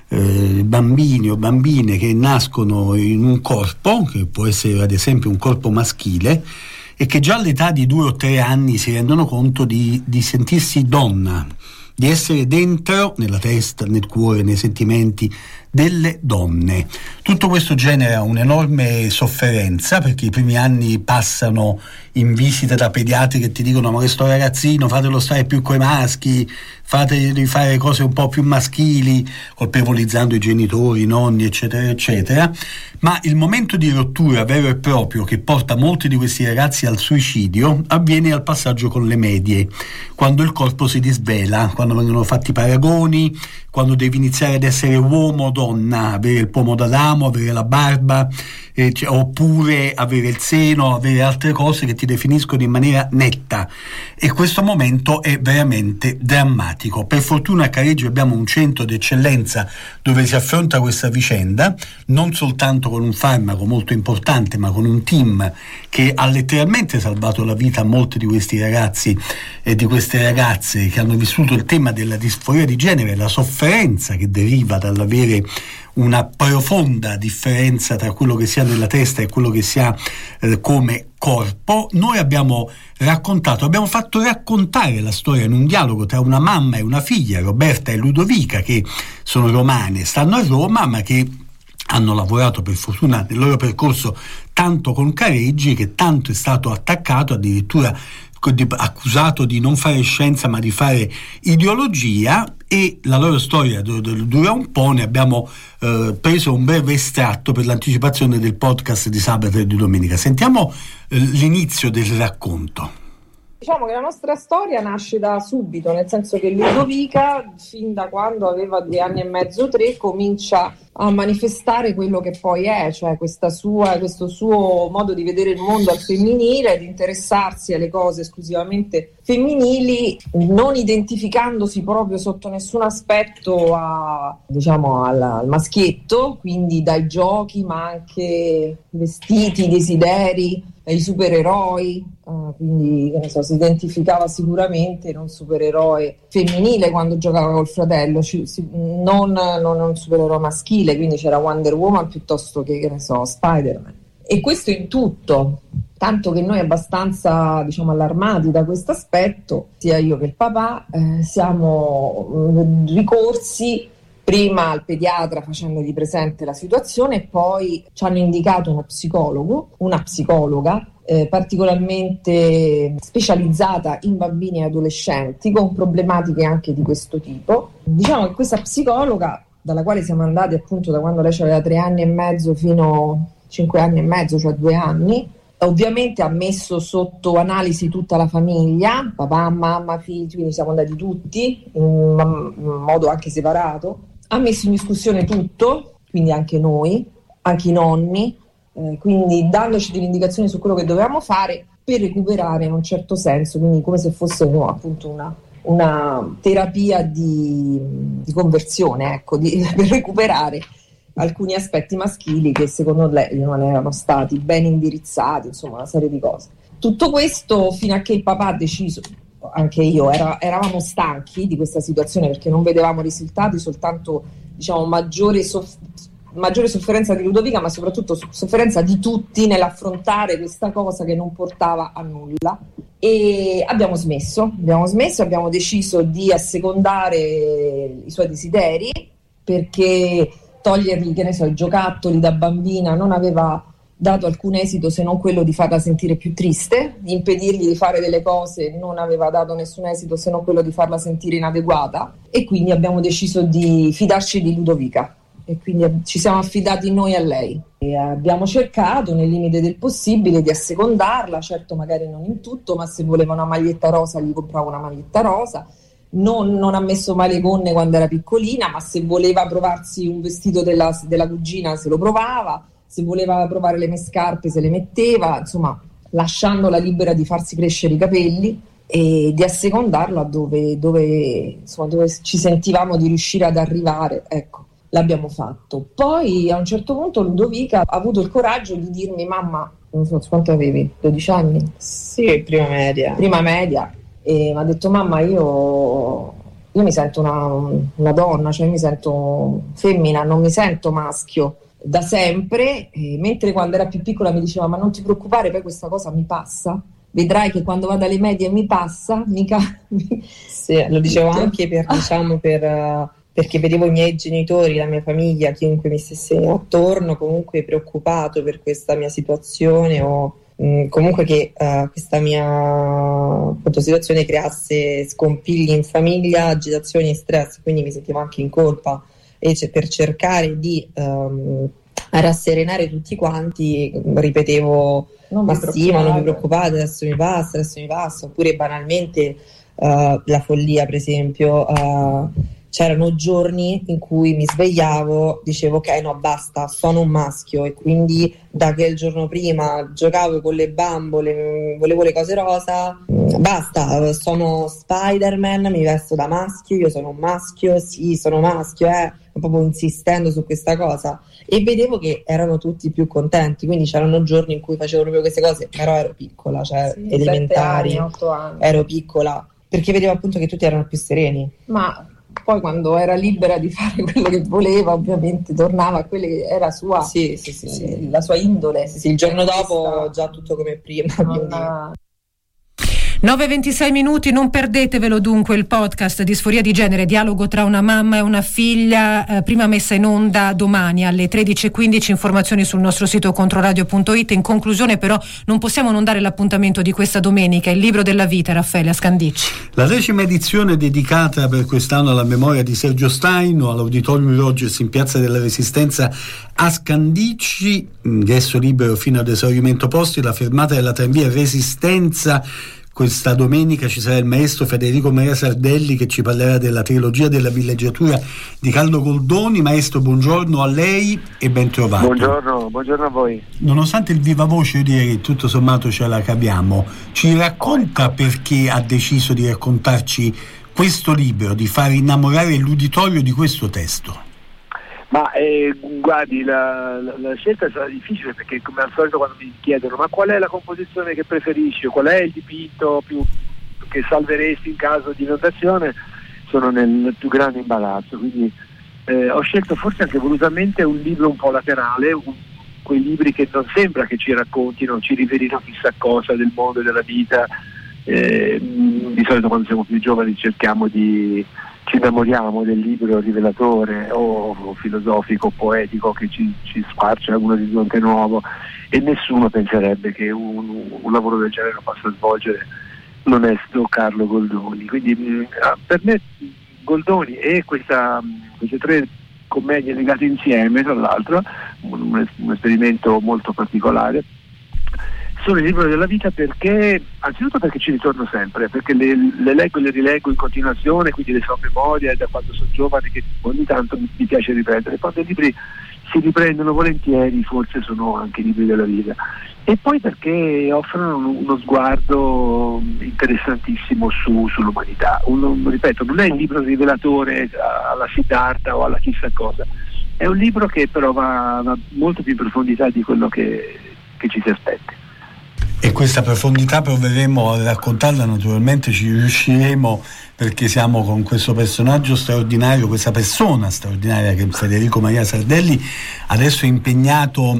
bambini o bambine che nascono in un corpo, che può essere ad esempio un corpo maschile, e che già all'età di 2 o 3 anni si rendono conto di sentirsi donna, di essere dentro, nella testa, nel cuore, nei sentimenti delle donne. Tutto questo genera un'enorme sofferenza, perché i primi anni passano in visita da pediatri che ti dicono: ma questo ragazzino fatelo stare più coi maschi, fategli fare cose un po' più maschili, colpevolizzando i genitori, i nonni, eccetera eccetera. Ma il momento di rottura vero e proprio che porta molti di questi ragazzi al suicidio avviene al passaggio con le medie, quando il corpo si disvela, quando vengono fatti paragoni, quando devi iniziare ad essere uomo o donna, avere il pomo d'Adamo, avere la barba, oppure avere il seno, avere altre cose che ti definiscono in maniera netta, e questo momento è veramente drammatico. Per fortuna a Careggio abbiamo un centro d'eccellenza dove si affronta questa vicenda, non soltanto con un farmaco molto importante, ma con un team che ha letteralmente salvato la vita a molti di questi ragazzi e di queste ragazze che hanno vissuto il tema della disforia di genere, la sofferenza che deriva dall'avere una profonda differenza tra quello che si ha nella testa e quello che si ha come corpo. Noi abbiamo fatto raccontare la storia in un dialogo tra una mamma e una figlia, Roberta e Ludovica, che sono romane, stanno a Roma, ma che hanno lavorato per fortuna nel loro percorso tanto con Careggi, che tanto è stato attaccato, addirittura accusato di non fare scienza ma di fare ideologia, e la loro storia dura un po'. Ne abbiamo preso un breve estratto per l'anticipazione del podcast di sabato e di domenica. Sentiamo l'inizio del racconto. Diciamo che la nostra storia nasce da subito, nel senso che Ludovica, fin da quando aveva 2 anni e mezzo, 3, comincia a manifestare quello che poi è, cioè questo suo modo di vedere il mondo al femminile, di interessarsi alle cose esclusivamente femminili, non identificandosi proprio sotto nessun aspetto al maschietto, quindi dai giochi ma anche vestiti, desideri, i supereroi, quindi si identificava sicuramente in un supereroe femminile quando giocava col fratello, non un supereroe maschile, quindi c'era Wonder Woman piuttosto che Spider-Man. E questo in tutto, tanto che noi abbastanza allarmati da questo aspetto, sia io che il papà, siamo ricorsi prima al pediatra facendogli presente la situazione, e poi ci hanno indicato una psicologa particolarmente specializzata in bambini e adolescenti con problematiche anche di questo tipo. Diciamo che questa psicologa, dalla quale siamo andati appunto da quando lei aveva 3 anni e mezzo fino a 5 anni e mezzo, cioè 2 anni, ovviamente ha messo sotto analisi tutta la famiglia, papà, mamma, figli, quindi siamo andati tutti in modo anche separato, ha messo in discussione tutto, quindi anche noi, anche i nonni, quindi dandoci delle indicazioni su quello che dovevamo fare per recuperare in un certo senso, quindi come se fosse appunto una terapia di conversione, per recuperare alcuni aspetti maschili che secondo lei non erano stati ben indirizzati, insomma una serie di cose. Tutto questo fino a che il papà ha deciso, anche io, eravamo stanchi di questa situazione perché non vedevamo risultati, soltanto maggiore sofferenza di Ludovica, ma soprattutto sofferenza di tutti nell'affrontare questa cosa che non portava a nulla, e abbiamo smesso, abbiamo deciso di assecondare i suoi desideri, perché togliergli, i giocattoli da bambina non aveva dato alcun esito se non quello di farla sentire più triste, impedirgli di fare delle cose non aveva dato nessun esito se non quello di farla sentire inadeguata, e quindi abbiamo deciso di fidarci di Ludovica e quindi ci siamo affidati noi a lei e abbiamo cercato nel limite del possibile di assecondarla, certo magari non in tutto, ma se voleva una maglietta rosa gli compravo una maglietta rosa, non ha messo mai le gonne quando era piccolina, ma se voleva provarsi un vestito della cugina se lo provava, se voleva provare le mie scarpe se le metteva, insomma lasciandola libera di farsi crescere i capelli e di assecondarla dove ci sentivamo di riuscire ad arrivare, ecco, l'abbiamo fatto. Poi a un certo punto Ludovica ha avuto il coraggio di dirmi: mamma, non so quanto avevi, 12 anni? Sì, prima media. e mi ha detto: mamma, io mi sento una donna, cioè mi sento femmina, non mi sento maschio da sempre, mentre quando era più piccola mi diceva: ma non ti preoccupare, poi questa cosa mi passa, vedrai che quando vado alle medie mi passa, Sì, lo dicevo anche perché vedevo i miei genitori, la mia famiglia, chiunque mi stesse attorno comunque preoccupato per questa mia situazione o comunque che questa mia situazione creasse scompigli in famiglia, agitazioni e stress, quindi mi sentivo anche in colpa e per cercare di rasserenare tutti quanti ripetevo: ma sì, ma non vi preoccupate, adesso mi passa, oppure banalmente la follia, per esempio. C'erano giorni in cui mi svegliavo, dicevo: ok, no, basta, sono un maschio, e quindi da che il giorno prima giocavo con le bambole, volevo le cose rosa, basta, sono Spider-Man, mi vesto da maschio, io sono un maschio, sì, sono maschio, proprio insistendo su questa cosa, e vedevo che erano tutti più contenti, quindi c'erano giorni in cui facevo proprio queste cose, però ero piccola, cioè Sì, elementari, 7 anni, 8 anni. ero piccola, perché vedevo appunto che tutti erano più sereni. Ma poi quando era libera di fare quello che voleva, ovviamente tornava a quella che era sua, la sua indole. Sì, il giorno dopo già tutto come prima. 9:26 minuti, non perdetevelo dunque il podcast Disforia di genere, dialogo tra una mamma e una figlia, prima messa in onda domani alle 13:15, informazioni sul nostro sito controradio.it. In conclusione però non possiamo non dare l'appuntamento di questa domenica, il libro della vita, Raffaele Ascandicci. La 10ª edizione dedicata per quest'anno alla memoria di Sergio Staino all'Auditorium Rogers in Piazza della Resistenza a Scandicci, ingresso libero fino ad esaurimento posti, la fermata della tranvia Resistenza. Questa domenica ci sarà il maestro Federico Maria Sardelli che ci parlerà della trilogia della villeggiatura di Carlo Goldoni. Maestro, buongiorno a lei e ben trovato. Buongiorno a voi. Nonostante il viva voce, io direi che tutto sommato ce la caviamo. Ci racconta perché ha deciso di raccontarci questo libro, di far innamorare l'uditorio di questo testo? Ma guardi, la scelta sarà difficile, perché come al solito quando mi chiedono: ma qual è la composizione che preferisci, qual è il dipinto più che salveresti in caso di inondazione, sono nel più grande imbarazzo. Quindi ho scelto, forse anche volutamente, un libro un po' laterale, quei libri che non sembra che ci raccontino, ci rivelino chissà cosa del mondo e della vita. Di solito quando siamo più giovani ci innamoriamo del libro rivelatore o filosofico, poetico, che ci squarcia un orizzonte nuovo, e nessuno penserebbe che un lavoro del genere lo possa svolgere l'onesto Carlo Goldoni. Quindi per me Goldoni e queste 3 commedie legate insieme, tra l'altro, un esperimento molto particolare, sono il libro della vita, perché anzitutto perché ci ritorno sempre, perché le leggo e le rileggo in continuazione, quindi le so a memoria da quando sono giovane, che ogni tanto mi piace riprendere. Quando i libri si riprendono volentieri, forse sono anche i libri della vita. E poi perché offrono uno sguardo interessantissimo sull'umanità. Ripeto, non è il libro rivelatore alla Siddhartha o alla chissà cosa, è un libro che però va molto più in profondità di quello che ci si aspetta. E questa profondità proveremo a raccontarla, naturalmente ci riusciremo, perché siamo con questo personaggio straordinario, questa persona straordinaria che è Federico Maria Sardelli, adesso è impegnato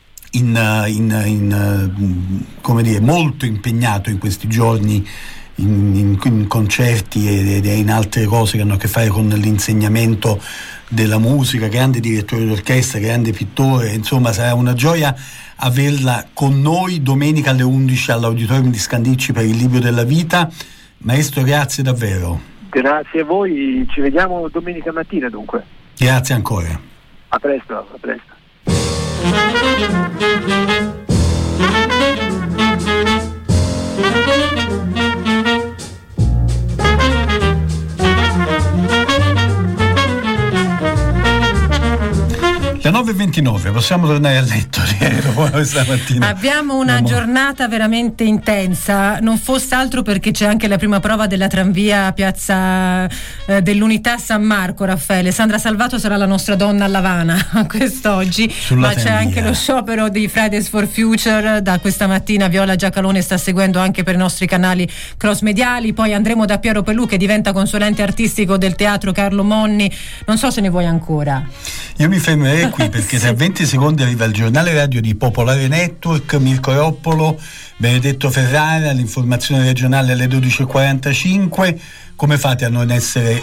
come dire, molto impegnato in questi giorni in concerti e in altre cose che hanno a che fare con l'insegnamento della musica, grande direttore d'orchestra, grande pittore, insomma sarà una gioia averla con noi domenica alle 11 all'Auditorium di Scandicci per il libro della vita. Maestro, grazie davvero. Grazie a voi, ci vediamo domenica mattina dunque. Grazie ancora. A presto. Le 9:29, possiamo tornare a letto questa mattina. Abbiamo una giornata veramente intensa, non fosse altro perché c'è anche la prima prova della tranvia a Piazza dell'Unità San Marco, Raffaele. Sandra Salvato sarà la nostra donna a Lavana quest'oggi, ma c'è anche lo sciopero di Fridays for Future da questa mattina. Viola Giacalone sta seguendo anche per i nostri canali cross mediali, poi andremo da Piero Pelù che diventa consulente artistico del teatro Carlo Monni. Non so se ne vuoi ancora. Io mi fermerei qui perché tra 20 secondi arriva il giornale radio di Popolare Network, Mirko Roppolo, Benedetto Ferrara, l'informazione regionale alle 12:45. Come fate a non essere